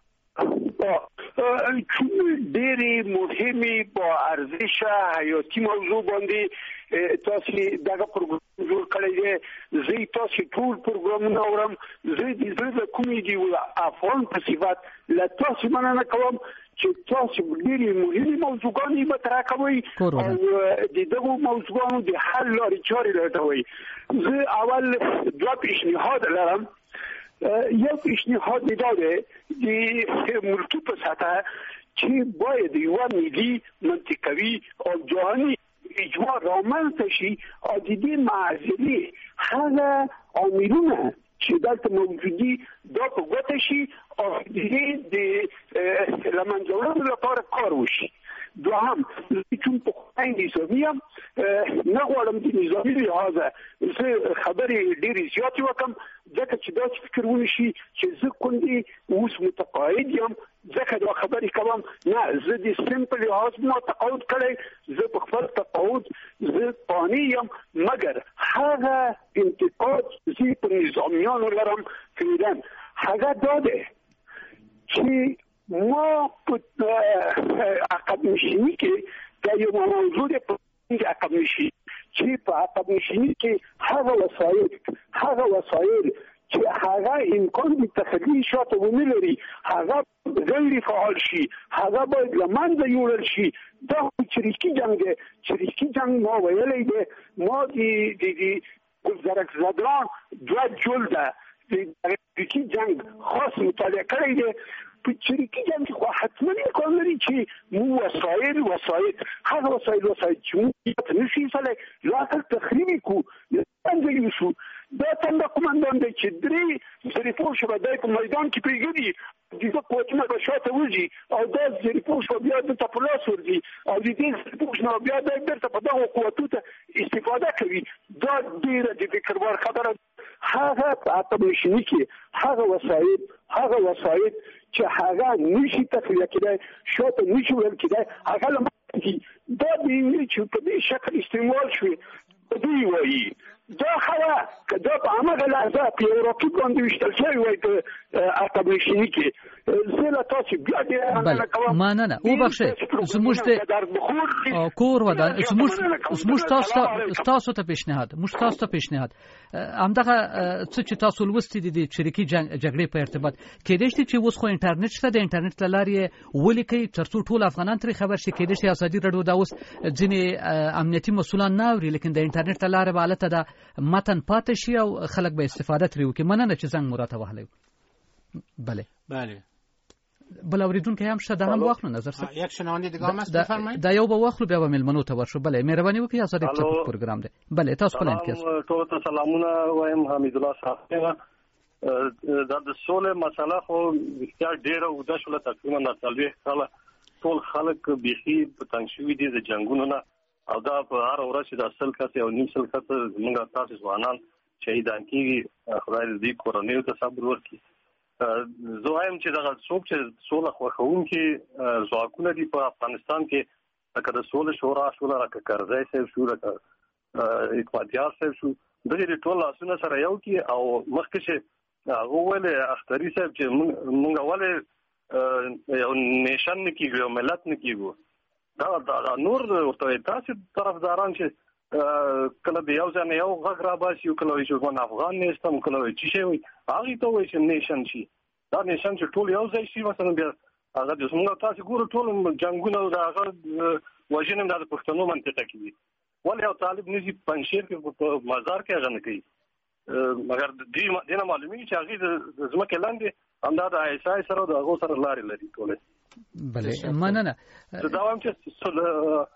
چون ډېرې مهمې با ارزش حیاتي موضوع باندې تاسو دغه پروګرام جوړ کړی دی. زه تاسو ټول پروګرامونه اورم. زه د زړه د کومې دی افغان په صفت له تاسو مننه کوم چې تاسو ډېرې مهمې موضوعګانې مطرح کوئ او د دغو موضوعګانو د حل لارې چارې لټوئ. زه اول دوه پیشنهاد لرم. یو پیشنهاد می داده د ملکی په سطح چې باید یو ملي منطقوي او جهاني اجماع رامنځته شي او د دې معضلې هغه عاملونه چې دلته موجودي دا په ګوته شي او د دې د له منځه وړلو لپاره کار وشي. دوهم چون په خدای نظامي هم نه غواړم د نظامي لحاظه زه خبرې ډېرې زیاتې وکړم ځکه چې داسې فکر ونشي چې زه کندې اوس متقاعد یم ځکه دا خبرې کوم. نه، زه د سیم په لحاظ ما تقاعد کړی. زه په خپل تقاعد زه قانع یم مګر هغه انتقاد زه په نظامیانو لرم فعلا هغه دا دی چې ما په عقب نشیني کې دا یو موضوع دی په عقب نشیني چې په عقب نشیني کې هغه وسایل هغه وسایل چې هغه امکان د تخلیه شاته ونه لري هغه غیر فعال شي هغه باید له منځه یوړل شي. دا چریکي جنګ دی. چریکي جنګ ما ویلی دی. ما د ګلزرک زدران دوه جلده د چریکي جنګ خاص مطالعه کړی دی. په چریکي جنګ خو حتما امکان لري چې مو وسایل وسایل هغه وسایل وسایل چې موږ نشي سره لا تخریب کو څنګه یو شو. دا څنګه قومندان دی چې درې زریفوش به دای په میدان کې پیګدي دغه قوتونه به شاته وځي او دا زریفوش بیا د تپلاس ورځي او د دې زریفوش نو بیا د بیرته په دغه قوتو ته استفاده کوي. دا ډیره د فکر وړ خبره. هغه په عقب نشیني کې هغه وسایل هغه وسایل چې هغه نشي تخلیه کېدای شاته نشي وړل کېدای هغه لمه دا د چې په دې شکل استعمال شوي په دې وایي. دا خوا که دا په همغه لحظه په یو راکټ باندې ویشتل شوی وای په عقب نشیني کې زه له تاسو بیا ډېره مننه کوم. مننه وبخښئ زموږ د کور ودا زموږ تاسو تاسو ته پیشنهاد موږ تاسو ته پیشنهاد همدغه څه چې تاسو لوستي دي د چریکي جګړې په ارتباط کېدای شي چې اوس خو انټرنیټ شته د انټرنیټ له لارې ولیکئ ترڅو ټول افغانان ترې خبر شي. کېدای شي ازادي راډیو دا اوس ځینې امنیتي مسؤلان نه اوري لیکن د انټرنیټ له لارې به هلته دا متن پاتې شي او خلک به استفاده ترې وکړي. مننه چې زنګ مو راته وهلی. بله بله بل اوریدونکی هم شته دا هم واخلو. نظر صاحب یک شنونده دیگه هم هست بفرمایید. دا یو به واخلو بیا به میلمنو ته ورشو. بله مهرباني وکړئ ازادي پروګرام دی. بله تاسو پلان کې ټول ته سلامونه وایم. حمید الله صاحب دا د سولې مسله خو بیا ډیره اوږده شوله، تقریبا څلوېښت کاله ټول خلک بیخي په تنګ شوي دي د جنګونو نه، او دا په هره ورځ چې د سل کسه او نیم سل کسه زموږ تاسو ځوانان شهیدان کېږي، خدای دې کورنیو ته صبر ورکړي. زه وایم چې دغه څوک چې سوله خوښوونکي ځواکونه دي په افغانستان کې، لکه د سولې شورا شوله، لکه کرزی صاحب شو، لکه حکمتیار صاحب شو، دغه ټول لاسونه سره یو کړي او مخکې چې هغه ولې اختري صاحب چې موږ ولې یو نیشن نه کېږو، یو ملت نه کېږو، دا نور ورته تاسو طرفداران چې کله د یو ځای نه یو غږ راباسي، کله وایي چې افغان افغان نیستم، کله وایي چې شی وایي، هغې ته وایي چې نیشن شي. دا نیشن چې ټول یو ځای شي، مثلا بیا هغه د موږ تاسو ګورو ټول جنګونه او د هغه وژنې دا د پښتنو منطقه کې دي، ولې یو طالب نه ځي پنجشیر کې په مزار کې هغه نه کوي، مګر دې نه معلومیږي چې هغې د ځمکې لاندې همدا د آی اس آی سره د هغو سره لارې لري ټولې. بله مننه. زه دا وایم چې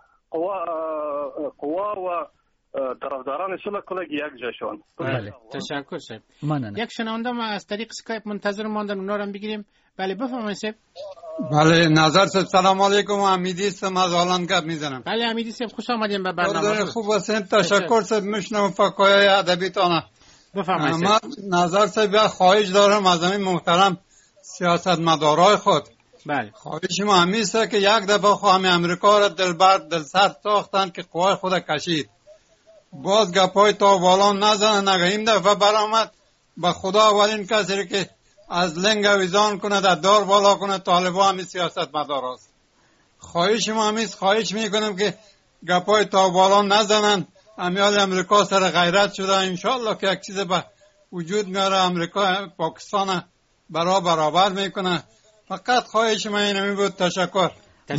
قوا قوا و طرفداران صلح کلگی یک جا شوند. بله تشکر صاحب. مننه. یک شنونده ما از طریق اسکایپ منتظر ماندن، اونا رو بگیریم. بله بفرمایید صاحب. بله نظر صاحب سلام علیکم، امیدی هستم از آلان گپ میزنم. بله امیدی صاحب خوش آمدین به برنامه. خوب هستین، تشکر صاحب. میشنم فقای ادبیتانه. بفرمایید. من نظر صاحب یک خواهش دارم از همین محترم سیاستمدارای خود. بله. خواهش ما همیشه که یک دفعه خواهم امریکا را دلبر دل سرد ساختن که قوای خود کشید. باز گپای تا بالا نزنن، اگه این دفعه برآمد به خدا اولین کسی که از لنگ ویزان کنه در دار بالا کنه طالبا همین سیاست مدار است. خواهش ما همیشه خواهش میکنم که گپای تا بالا نزنن. امیال امریکا سر غیرت شده، انشالله که یک چیز به وجود میاره، امریکا پاکستان برا برابر میکنه. فقط خواهش من اینمی بود. تشکر.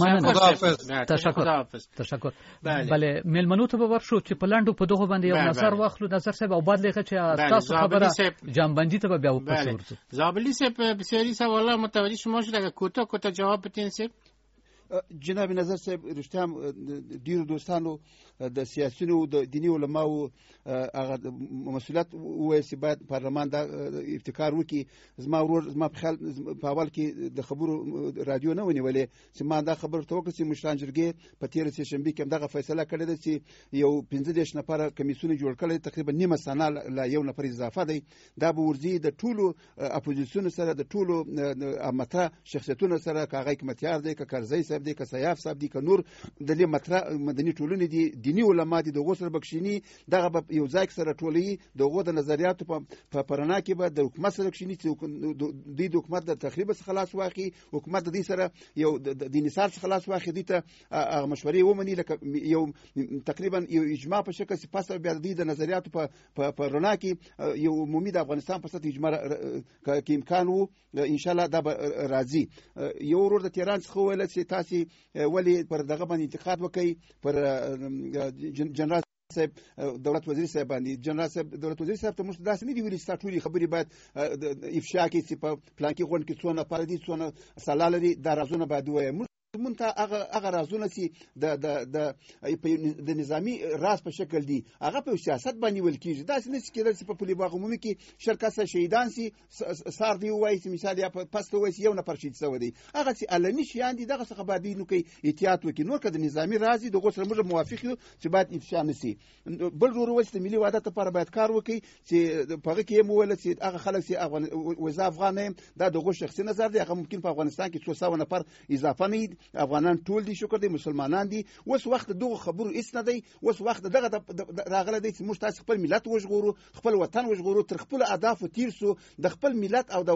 تشکر. تشکر. بله ملمنو ته به ورشو چې په لاندو په دغه باندې یو نظر واخلو. نظر صاحب او بعد لغه چې تاسو خبره جنبندی ته بیا وپرسو. زابلی صاحب بسیاری سوالا متوجه شما شد، اگه کوتاه کوتاه جواب بدین صاحب. جناب نظر صاحب رښتیا هم ډیرو دوستانو د سیاسیونو د دیني علماو هغه مسؤلیت وویل چې باید پارلمان دا ابتکار وکړي. زما ورور زما په خیال په اول کې د خبرو رادیو نه ونیولې چې ما دا خبره ته وکړه چې مشران جرګې په تېره سهشنبې کې همدغه فیصله کړې ده چې یو پنځه دېرش نفره کمیسیون جوړ کړی، تقریبا نیمه سنه لا یو نفر اضافه دی. دا به ورځي د ټولو اپوزیسیون سره، د ټولو امته شخصیتونو سره، که هغه حکمتیار دی، که کرزی صاحب دی، که سیاف صاحب دی، که نور د دې مطرح مدني ټولنې دي، دیني علما دي، دغو سره بکشینی دغه به یو ځای سره ټولوي، دغو د نظریاتو په پرنا کې به د حکومت سره کشینی چې دوی د حکومت د تخریب څخه خلاص واخلي، حکومت د دې سره یو د نثار څخه خلاص واخلي، دې ته هغه مشورې ومني، لکه یو تقریبا یو اجماع په شکل چې پس بیا د دې د نظریاتو په پرنا کې یو عمومي د افغانستان په سطح اجماع کې امکان وو. ان شاء الله دا به راځي. یو ورور د تهران څخه ویل چې تاسو ولی پر دغه باندې انتقاد وکړي، پر جنرال صاحب دولت وزیر صاحب باندې. جنرال صاحب دولت وزیر صاحب ته موږ داسې نه دی ویلي چې تاسو ټولې خبرې باید افشا کړئ چې په پلان کې غونډه کې څونه پاره دي، څونه سلا لري، دا رازونه باید ووایي. مونږ ته هغه هغه رازونه چې د د د د نظامی راز په شکل دي، هغه په سیاست باندې ویل کېږي. داسې نه چې کېدل چې په پولي باغ عمومي کې شل کسه شهیدان سي، سار دی ووایي چې مثال یا پس ووایي چې یو نفر شهید شوی دی. هغه چې علني شیان دي، دغه څخه باید نو کوي احتیاط وکړي. نور که د نظامي راز دي، دغه سره موږ موافق یو چې باید افشا نه سي. بل ورور وایي چې د ملي وحدت لپاره باید کار وکړي، چې په هغه کې یې وویل چې هغه خلک چې افغان وزا افغان نه دا دغه شخصي نظر دی، هغه ممکن په افغانستان کې څو سوه نفر اضافه نه دي، افغانان ټول دي، شکر دی مسلمانان دي. اوس وخت دغه خبرو هیڅ نه دی. اوس وخت دغه راغلی دی چې موږ تاسو خپل ملت وژغورو، خپل وطن وژغورو، تر خپل اهدافو تیر سو، د خپل ملت او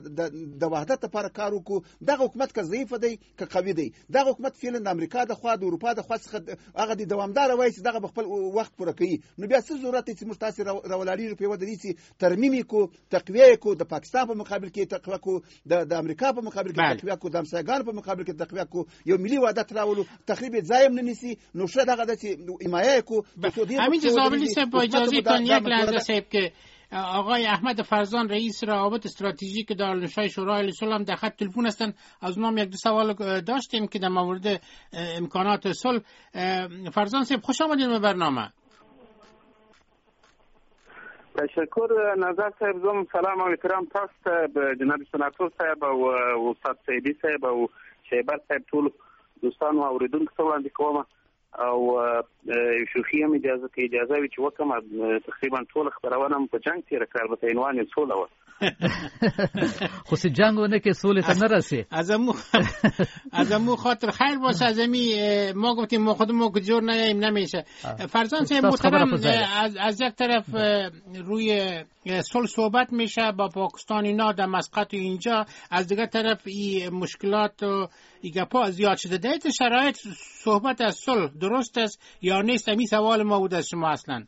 د وحدت لپاره کار وکړو. دغه حکومت که ضعیف دی که قوي دی، دغه حکومت فعلا د امریکا د خوا د اروپا د خوا څخه هغه د دوامدار وایي چې دغه خپل وخت پوره کوي. نو بیا څه ضرورت دی چې موږ تاسو راولاړیږو په ودرې چې ترمیم کو، تقویه کو، د پاکستان په مقابل کې تقویه کو، د امریکا په مقابل کې تقویه کو، د همسایګانو په مقابل کې تقویه کو، یو ملي وحدت راولو، تقریبا ځایم نه نیسی. نو شه دغه د چې حمایه کو. همین جزابلی صاحب با اجازه تان یک لحظه صاحب که آقای احمد فرزان رئیس روابط استراتژیک دارالنشای شورای صلح در خط تلفن هستند. از اونام یک دو سوال داشتیم که در مورد امکانات صلح. فرزان صاحب خوش آمدید به برنامه. تشکر نظر صاحب. زم سلام او احترام تاسو ته جناب سناتور صاحب او استاد سیدی صاحب او شیبر صاحب ټول دوستانو اوریدونکو ته وړاندې کوم او شوخي هم اجازه ته اجازه وي چې وکم تقریبا ټول خبرونه په جنگ تیر کړ په عنوان سوله و خو سي جنگونه کې سولې ته نه رسي. ازمو ازمو خاطر خیر باشه. ازمی ما گفتیم ما خودمون که جور نیم نمیشه. فرزان صاحب محترم از از یک طرف روی صلح صحبت میشه با پاکستان اینا در مسقط اینجا، از دیگر طرف این مشکلات و ایگپا زیاد شده. در این شرایط صحبت از صلح درست است یا نیست؟ این سوال ما بود از شما. اصلا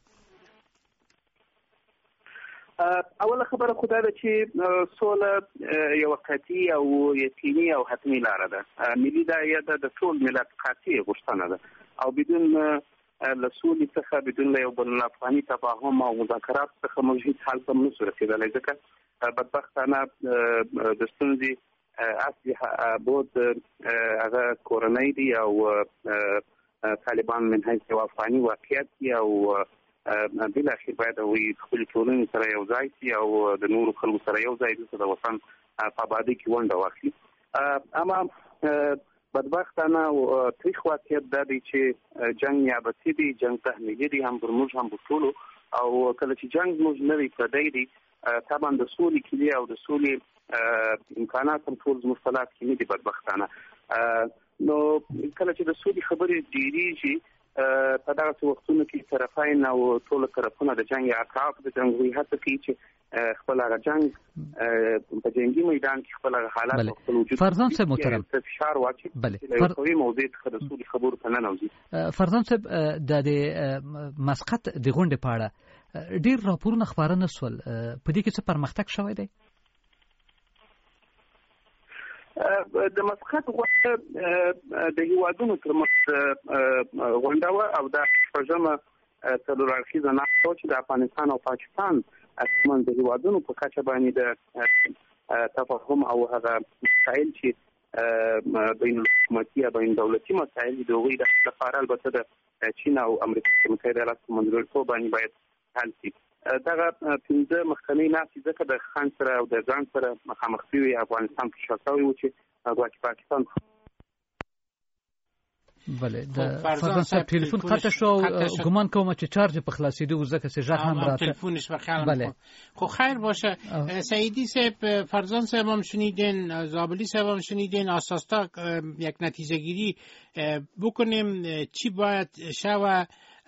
اوله خبره خدای ده چې سوله یو قطعي او یقیني او حتمي لاره ده. ملي داعیه ده د ټول ملت قطعي غوښتنه ده او بدون له سولې څخه، بدون له یو بین الافغاني تفاهم او مذاکرات څخه موږ هیڅ حل ته نشو رسېدلی، ځکه بدبختانه د ستونزې اصلي بود هغه کورنۍ دي او طالبان من حیث یو افغاني واقعیت دي او بالاخره باید وي خپل ټولنې سره یو ځای شي او د نورو خلکو سره یو ځای دي چې د وطن په آبادۍ کې ونډه واخلي. اما بدبختانه او تاریخ واقعیت دا دی چې جنگ نیابتي دی، جنگ تحمیلي دی، هم پر موږ هم پر ټولو، او کله چې جنگ موږ نه وي پردی دی طبعا د سولې کلي او د سولې امکانات هم ټول زموږ په لاس کې نه دي بدبختانه. نو کله چې د سولې خبرې ډېرېږي په دغه وختونو کې طرفین او ټول طرفونه د جنگ عقاب د جنگ وی هڅه کوي چې خپل هغه جنگ په جنگي میدان کې خپل حالات او خپل وجود فرزان صاحب محترم فشار واچي. بله یو قوي موضوع د سولې خبرو ته نه نوځي. فرزان صاحب د مسقط د غونډې په اړه ډیر راپورونه خبرونه سول، په دې کې څه پرمختګ شوی دی؟ د مسقط غونډه د هیوادونو ترمنځ غونډه وه او دا شپږمه څلور اړخیزه ناستې چې د افغانستان او پاکستان ترمنځ د هیوادونو په کچه باندې د تفاهم او هغه مسایل چې بین الحکومتي یا بین دولتي مسایل د هغوی د لپاره البته د چین او امریکا متحده ایالاتو په منځګړیتوب باندې باید حل شي. دغه پنځه مخکنۍ ناستې ځکه د خان سره او د ځان سره مخامخ شوي افغانستان په شا شوی و چې ګواکې پاکستان بله د فرزان صاحب تلیفون قطع شو او ګمان کوم چې چارج په خلاصېدو و ځکه چې ژغ هم راته تلفنش بخیر. بله خب خیر باشه. سعیدی صاحب، فرزان صاحب هم شنیدین، زابلی صاحب هم شنیدین. اساسا یک نتیجه گیری بکنیم چی باید شوه.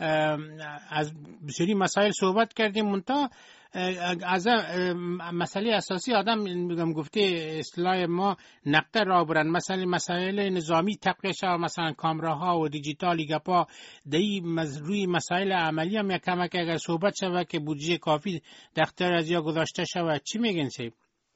از بسیاری مسائل صحبت کردیم، منتها از مسئله اساسی آدم میگم گفته اصطلاح ما نقطه را برن، مثلا مسائل نظامی تقویه شود، مثلا کامراها و دیجیتالی گپا دی روی مسائل عملی هم یک کمک اگر صحبت شود که بودجه کافی دختر از یا گذاشته شود. چی میگن سیب؟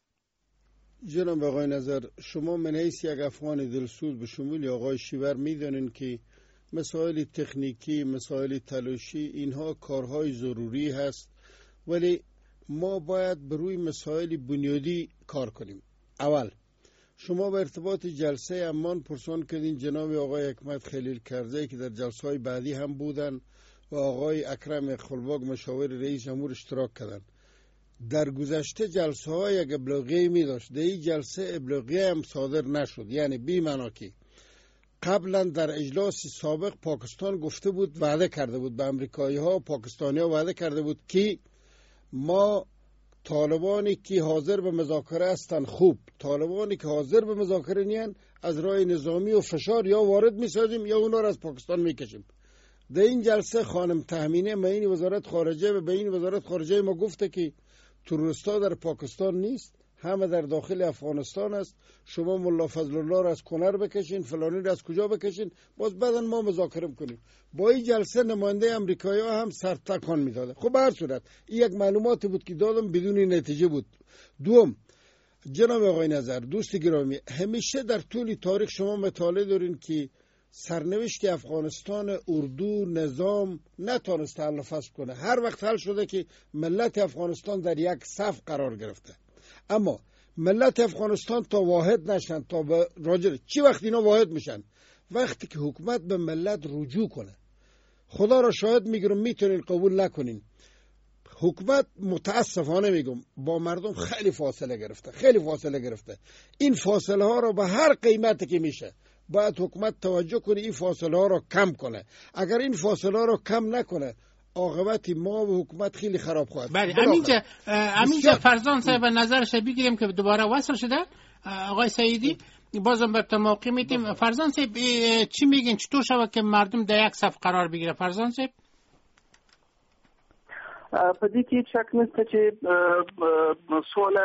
جناب آقای نظر، شما من حیث یک افغان دلسوز به شمول آقای شیور میدانین که مسائل تکنیکی، مسائل تلاشی اینها کارهای ضروری هست، ولی ما باید بر روی مسائل بنیادی کار کنیم. اول شما به ارتباط جلسه امان پرسان کردین جناب آقای حکمت خلیل کرزی که در جلسه های بعدی هم بودن و آقای اکرم خلباگ مشاور رئیس جمهور اشتراک کردن. در گذشته جلسه های یک ابلاغیه می داشت، در این جلسه ابلاغیه هم صادر نشد، یعنی بی معنا که قبلا در اجلاس سابق پاکستان گفته بود، وعده کرده بود به امریکایی ها و پاکستانی ها وعده کرده بود که ما طالبانی که حاضر به مذاکره هستند خوب، طالبانی که حاضر به مذاکره نیستند از راه نظامی و فشار یا وارد میسازیم یا اونا را از پاکستان میکشیم. در این جلسه خانم تهمینه معین وزارت خارجه و بین وزارت خارجه ما گفته که تروریستا در پاکستان نیست، همه در داخل افغانستان است. شما ملا فضل الله را از کنر بکشین، فلانی را از کجا بکشین، باز بعدن ما مذاکره کنیم. با این جلسه نماینده امریکایی ها هم سر تکان میداده. خب به هر صورت این یک معلوماتی بود که دادم بدون نتیجه بود. دوم، جناب آقای نظر، دوست گرامی، همیشه در طول تاریخ شما مطالعه دارین که سرنوشت افغانستان اردو نظام نتونسته حل فصل کنه. هر وقت حل شده که ملت افغانستان در یک صف قرار گرفته، اما ملت افغانستان تا واحد نشن، تا به راجع چی وقت اینا واحد میشن؟ وقتی که حکومت به ملت رجوع کنه. خدا را شاهد میگیرم میتونین قبول نکنین، حکومت متاسفانه میگم با مردم خیلی فاصله گرفته، خیلی فاصله گرفته. این فاصله ها رو به هر قیمتی که میشه باید حکومت توجه کنه این فاصله ها رو کم کنه. اگر این فاصله ها رو کم نکنه عاقبت ما و حکومت خیلی خراب خواهد. بله همینجا همینجا فرزان صاحب نظرش بگیریم که دوباره وصل شده. آقای سعیدی بازم به موقع میتیم. فرزان صاحب چی میگین چطور شود که مردم در یک صف قرار بگیره؟ فرزان صاحب په دې کې شک نشته چې سوله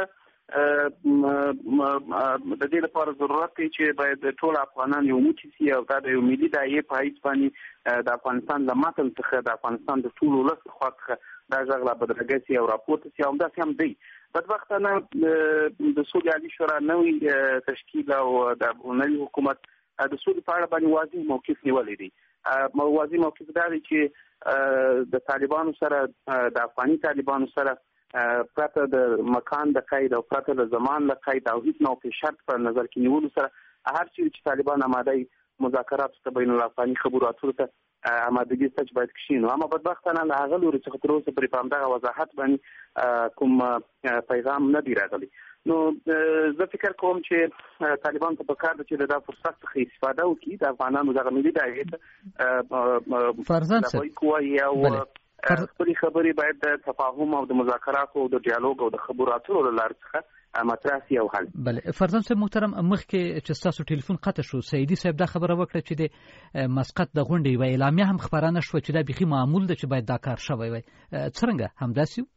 د دې لپاره ضرورت دی چې باید ټول افغانان یو موټی سي او دا د یو ملي دایې په هیڅ باندې د افغانستان له متن څخه د افغانستان د ټول ولس خوا څخه دا ځغله بدرګه سي او راپورته سي او دا هم دی. بدبختانه د سولې عالي شورا نوې تشکیل او د نوي حکومت د سولې په اړه باندې واضح موقف نیولی دی. واضح موقف دا دی چې د طالبانو سره د افغاني طالبانو سره پرته د مکان د قید او پرته د زمان له قید او هیڅ نوع شرط په نظر کې نیولو سره هر څه چې طالبان آماده مذاکرات ته بین الافغاني خبرو اترو ته آمادګي ستج باید کښینو. اما بدبختانه له هغه لوري څخه تر اوسه پرې په همدغه وضاحت باندې کوم پیغام نه دی راغلی. نو زه فکر کوم چې طالبان ته پکار ده چې د فرصت څخه استفاده وکړي، د افغانانو دغه ملي دایې فرزان صاحب او خپلې خبرې باید د تفاهم او د مذاکراتو او د ډیالوګ او د خبرو اترو له لارې څخه مطرح سي او حل. بله فرزان صاحب محترم، مخکې چې ستاسو ټلیفون قطع شو سعیدي صاحب دا خبره وکړه چې د مسقط د غونډې یوه اعلامیه هم خپرانه شوه چې دا بیخي معمول ده چې باید دا کار شوی وای. څرنګه همداسې و؟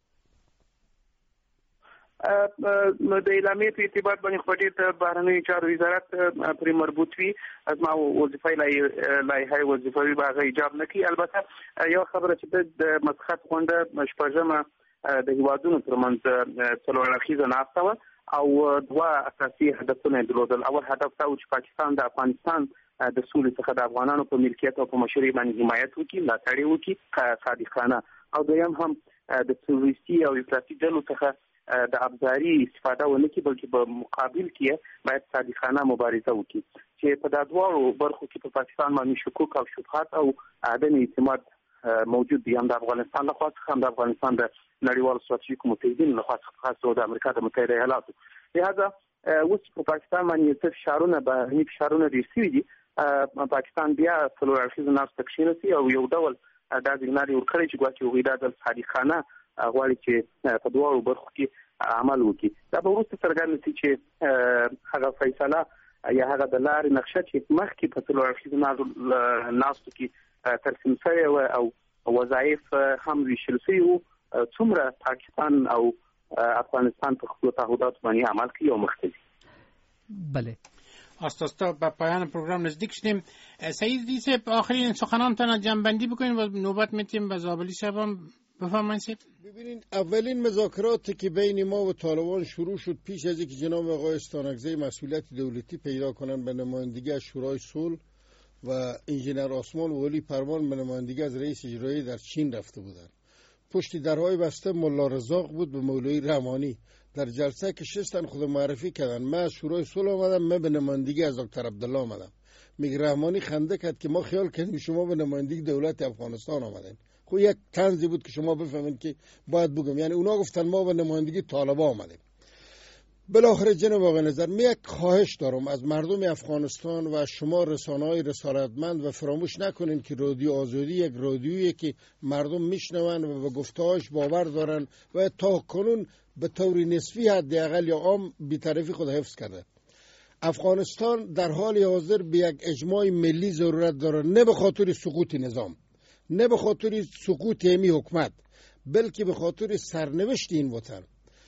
د اعلامیې په اعتبار باندې خو ډېر د بهرنیو چارو وزارت پرې مربوط وي. زما وظیفه لایحه وظیفوي به هغه ایجاب نه کوي. البته یو خبره چې د مسقط غونډه شپږمه د هیوادونو ترمنځ څلور اړخیزه ناسته وه او دوه اساسي هدفونه یې درلودل. اول هدف دا و چې پاکستان د افغانستان د سولې څخه د افغانانو په ملکیت او په مشرۍ باندې حمایت وکړي، ملاتړ یې وکړي صادقانه، او دویم هم د تروریستي او افراطي ډلو څخه د ابزاري استفاده ونه کړي بلکې په مقابل کې باید صادقانه مبارزه وکړي چې په دا دواړو برخو کې په پاکستان باندې شکوک او شبهات او عدم اعتماد موجود دي، هم د افغانستان لخوا څخه هم د افغانستان د نړیوالو ستراتیژیکو متحدینو لخوا څخه خاصه د امریکا د متحده ایالاتو. لهذا اوس په پاکستان باندې څه فشارونه بهرني فشارونه ډېر شوي دي. پاکستان بیا څلور اړخیزه ناستې کښېنسي او یو ډول دا سیګنال یې ورکړی چې ګواکې هغوی دا ډول صادقانه غواړي چې په دواړو برخو کې عمل وکړي. دا به وروسته څرګنده شي چې هغه فیصله یا هغه د لارې نقشه چې مخکې په څلور اړخیزو ناستو کې ترسیم شوې وه او وظایف هم ویشل شوي وو، څومره پاکستان او افغانستان په خپلو تعهداتو باندې عمل کوي او مخته ځي. بله آستاستا به پایان پروگرام نزدیک شدیم. سعیدی صاحب آخرین سخنانتان جمع‌بندی بکنید و نوبت میتیم به زابلی صاحب هم بفرمایید. ببینید اولین مذاکراتی که بین ما و طالبان شروع شد پیش از اینکه جناب آقای استانکزی مسئولیت دولتی پیدا کنند به نمایندگی از شورای صلح و انجینر آسمان ولی پروان به نمایندگی از رئیس اجرایی در چین رفته بودند. پشت درهای بسته ملا رزاق بود به مولوی رحمانی. در جلسه که شستن خود معرفی کردن. من از شورای صلح آمدم، من به نمایندگی از دکتر عبدالله آمدم. میگه رحمانی خنده کرد که ما خیال کردیم شما به نمایندگی دولت افغانستان آمدین. خب یک طنزی بود که شما بفهمید که باید بگم، یعنی اونا گفتن ما به نمایندگی طالبان آمدیم. بالاخره جناب آقای نظر، من یک خواهش دارم از مردم افغانستان و شما رسانه‌های رسالتمند و فراموش نکنین که رادیو آزادی یک رادیویی که مردم میشنون و به گفته‌هاش باور دارن و تا کنون به طور نسبی حداقل یا عام بی‌طرفی خود حفظ کرده. افغانستان در حال حاضر به یک اجماع ملی ضرورت داره، نه به خاطر سقوط نظام، نه به خاطر سقوط امی حکومت، بلکه به خاطر سرنوشت این وطن.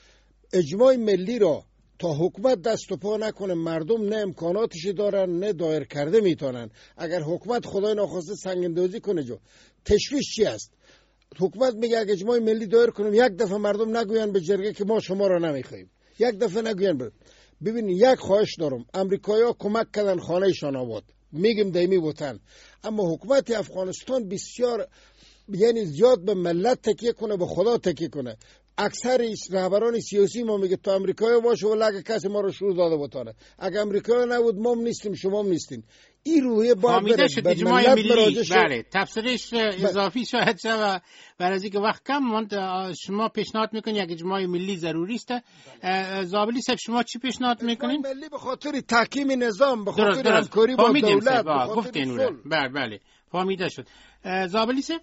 اجماع ملی را تا حکومت دست و پا نکنه مردم نه امکاناتش دارن نه دایر کرده میتونن. اگر حکومت خدای ناخواسته سنگ‌اندازی کنه جو تشویش چی است؟ حکومت میگه اگه اجماع ملی دایر کنیم یک دفعه مردم نگوین به جرگه که ما شما را نمیخوایم، یک دفعه نگوین بر. ببینید یک خواهش دارم، امریکایی‌ها کمک کردن خانه‌شان آباد، میگم دیمی وطن، اما حکومت افغانستان بسیار یعنی زیاد به ملت تکیه کنه، به خدا تکیه کنه. اکثر رهبران سیاسی ما میگه تو امریکایی باشه ولی اگه کسی ما رو شروع داده بتانه، اگه امریکایی نبود ما هم نیستیم شما هم نیستین. این رویه باید بره به ملت مراجعه شد. بله تفسیرش اضافی شاید شه و برای اینکه وقت کم ماند شما پیشنهاد میکنید یک اجماع ملی ضروری است. زابلی صاحب شما چی پیشنهاد میکنید؟ ملی به خاطر تحکیم نظام، به خاطر همکاری با دولت، به خاطر صلح. بله بله فهمیده شد. زابلی صاحب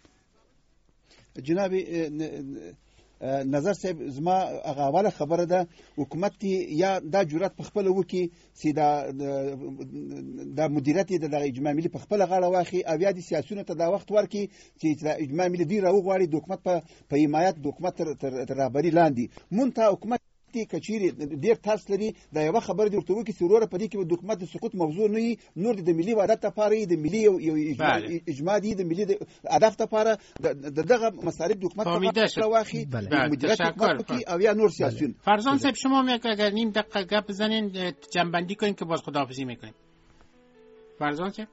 جناب نظر صاحب زما هغه اوله خبره ده حکومت یا دا جرأت په خپل وکي چې دا د مدیریت د اجماع ملي په خپل غاړه واخی او یا د سیاسيونو ته دا وخت ورکي چې د اجماع ملي دی راوغواړي د حکومت په حمایت د حکومت تر رهبري لاندې مونته حکومت کچيري ډیر تاسو لري دا یو خبر دی ورته وکي چې وروره په دې کې د حکومت د سقوط موضوع نه وي نور د ملي وحدت لپاره د ملي یو اجماع دی د ملي هدف لپاره دغه مصارف د حکومت په واخی مدیریت حکومت کی او یا نور سیاسيون. فرزان صاحب شما می اگر نیم دقیقه گپ بزنین جنبندی کنین که باز خداحافظی میکنیم. فرزان صاحب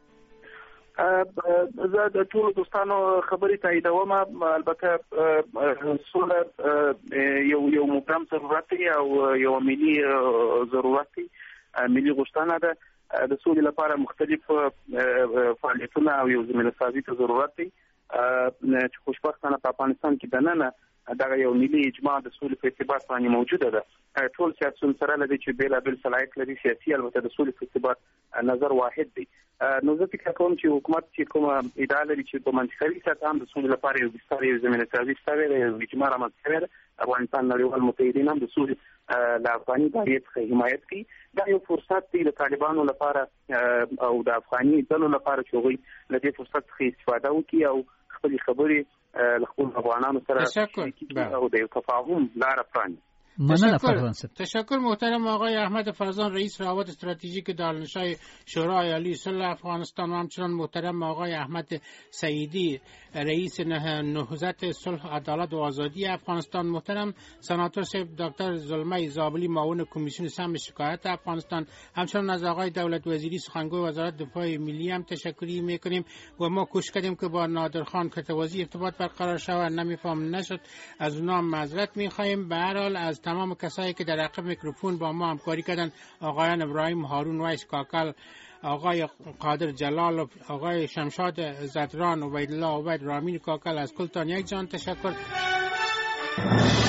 زه د ټولو دوستانو خبرې تاییدوم. البته سوله یو یو مبهم ضرورت دی او یو ملي ضرورت دی، ملي غوښتنه ده. د سولې لپاره مختلف فعالیتونه او یو زمینه سازي ته ضرورت دی چې خوشبختانه په افغانستان کې دننه دغه یو ملي اجماع د سولې په اعتبار باندې موجوده ده. ټول سیاسيون سره لدی چې بیلابل صلاحیت لري سیاسي، البته د سولې په اعتبار نظر واحد دی. نو زه فکر کوم چې حکومت چې کومه ادعا لري چې په منطقي سطح هم د سولې لپاره یو بستر یو زمینه سازي شته دی، یو اجماع رامنځته شوی دی. افغانستان نړیوال متحدین هم د سولې له افغاني داعیت څخه حمایت کوي. دا یو فرصت دی د طالبانو لپاره او د افغاني ډلو لپاره چې هغوی له دې فرصت څخه استفاده وکړي او خپلې خبرې له خپلو افغانانو سره او د یو تفاهم لاره پراني. تشکر تشکر محترم آقای احمد فرزان رئیس روابط استراتژیک دارالنشای شورای عالی صلح افغانستان و همچنان محترم آقای احمد سعیدی رئیس نهضت صلح عدالت و آزادی افغانستان، محترم سناتور صاحب دکتر زلمه زابلی معاون کمیسیون سم شکایت افغانستان، همچنان از آقای دولت وزیری سخنگوی وزارت دفاع ملی هم تشکری میکنیم و ما کوشش کردیم که با نادرخان کتوازی ارتباط برقرار شود، نمیفهم نشد، از اونها معذرت میخواهیم. به هر حال از تمام کسایی که در عقب میکروفون با ما همکاری کردن، آقایان ابراهیم هارون ویس کاکل، آقای قادر جلال، آقای شمشاد زدران، عبیدالله عبید، رامین کاکل، از کلتان یک جان تشکر.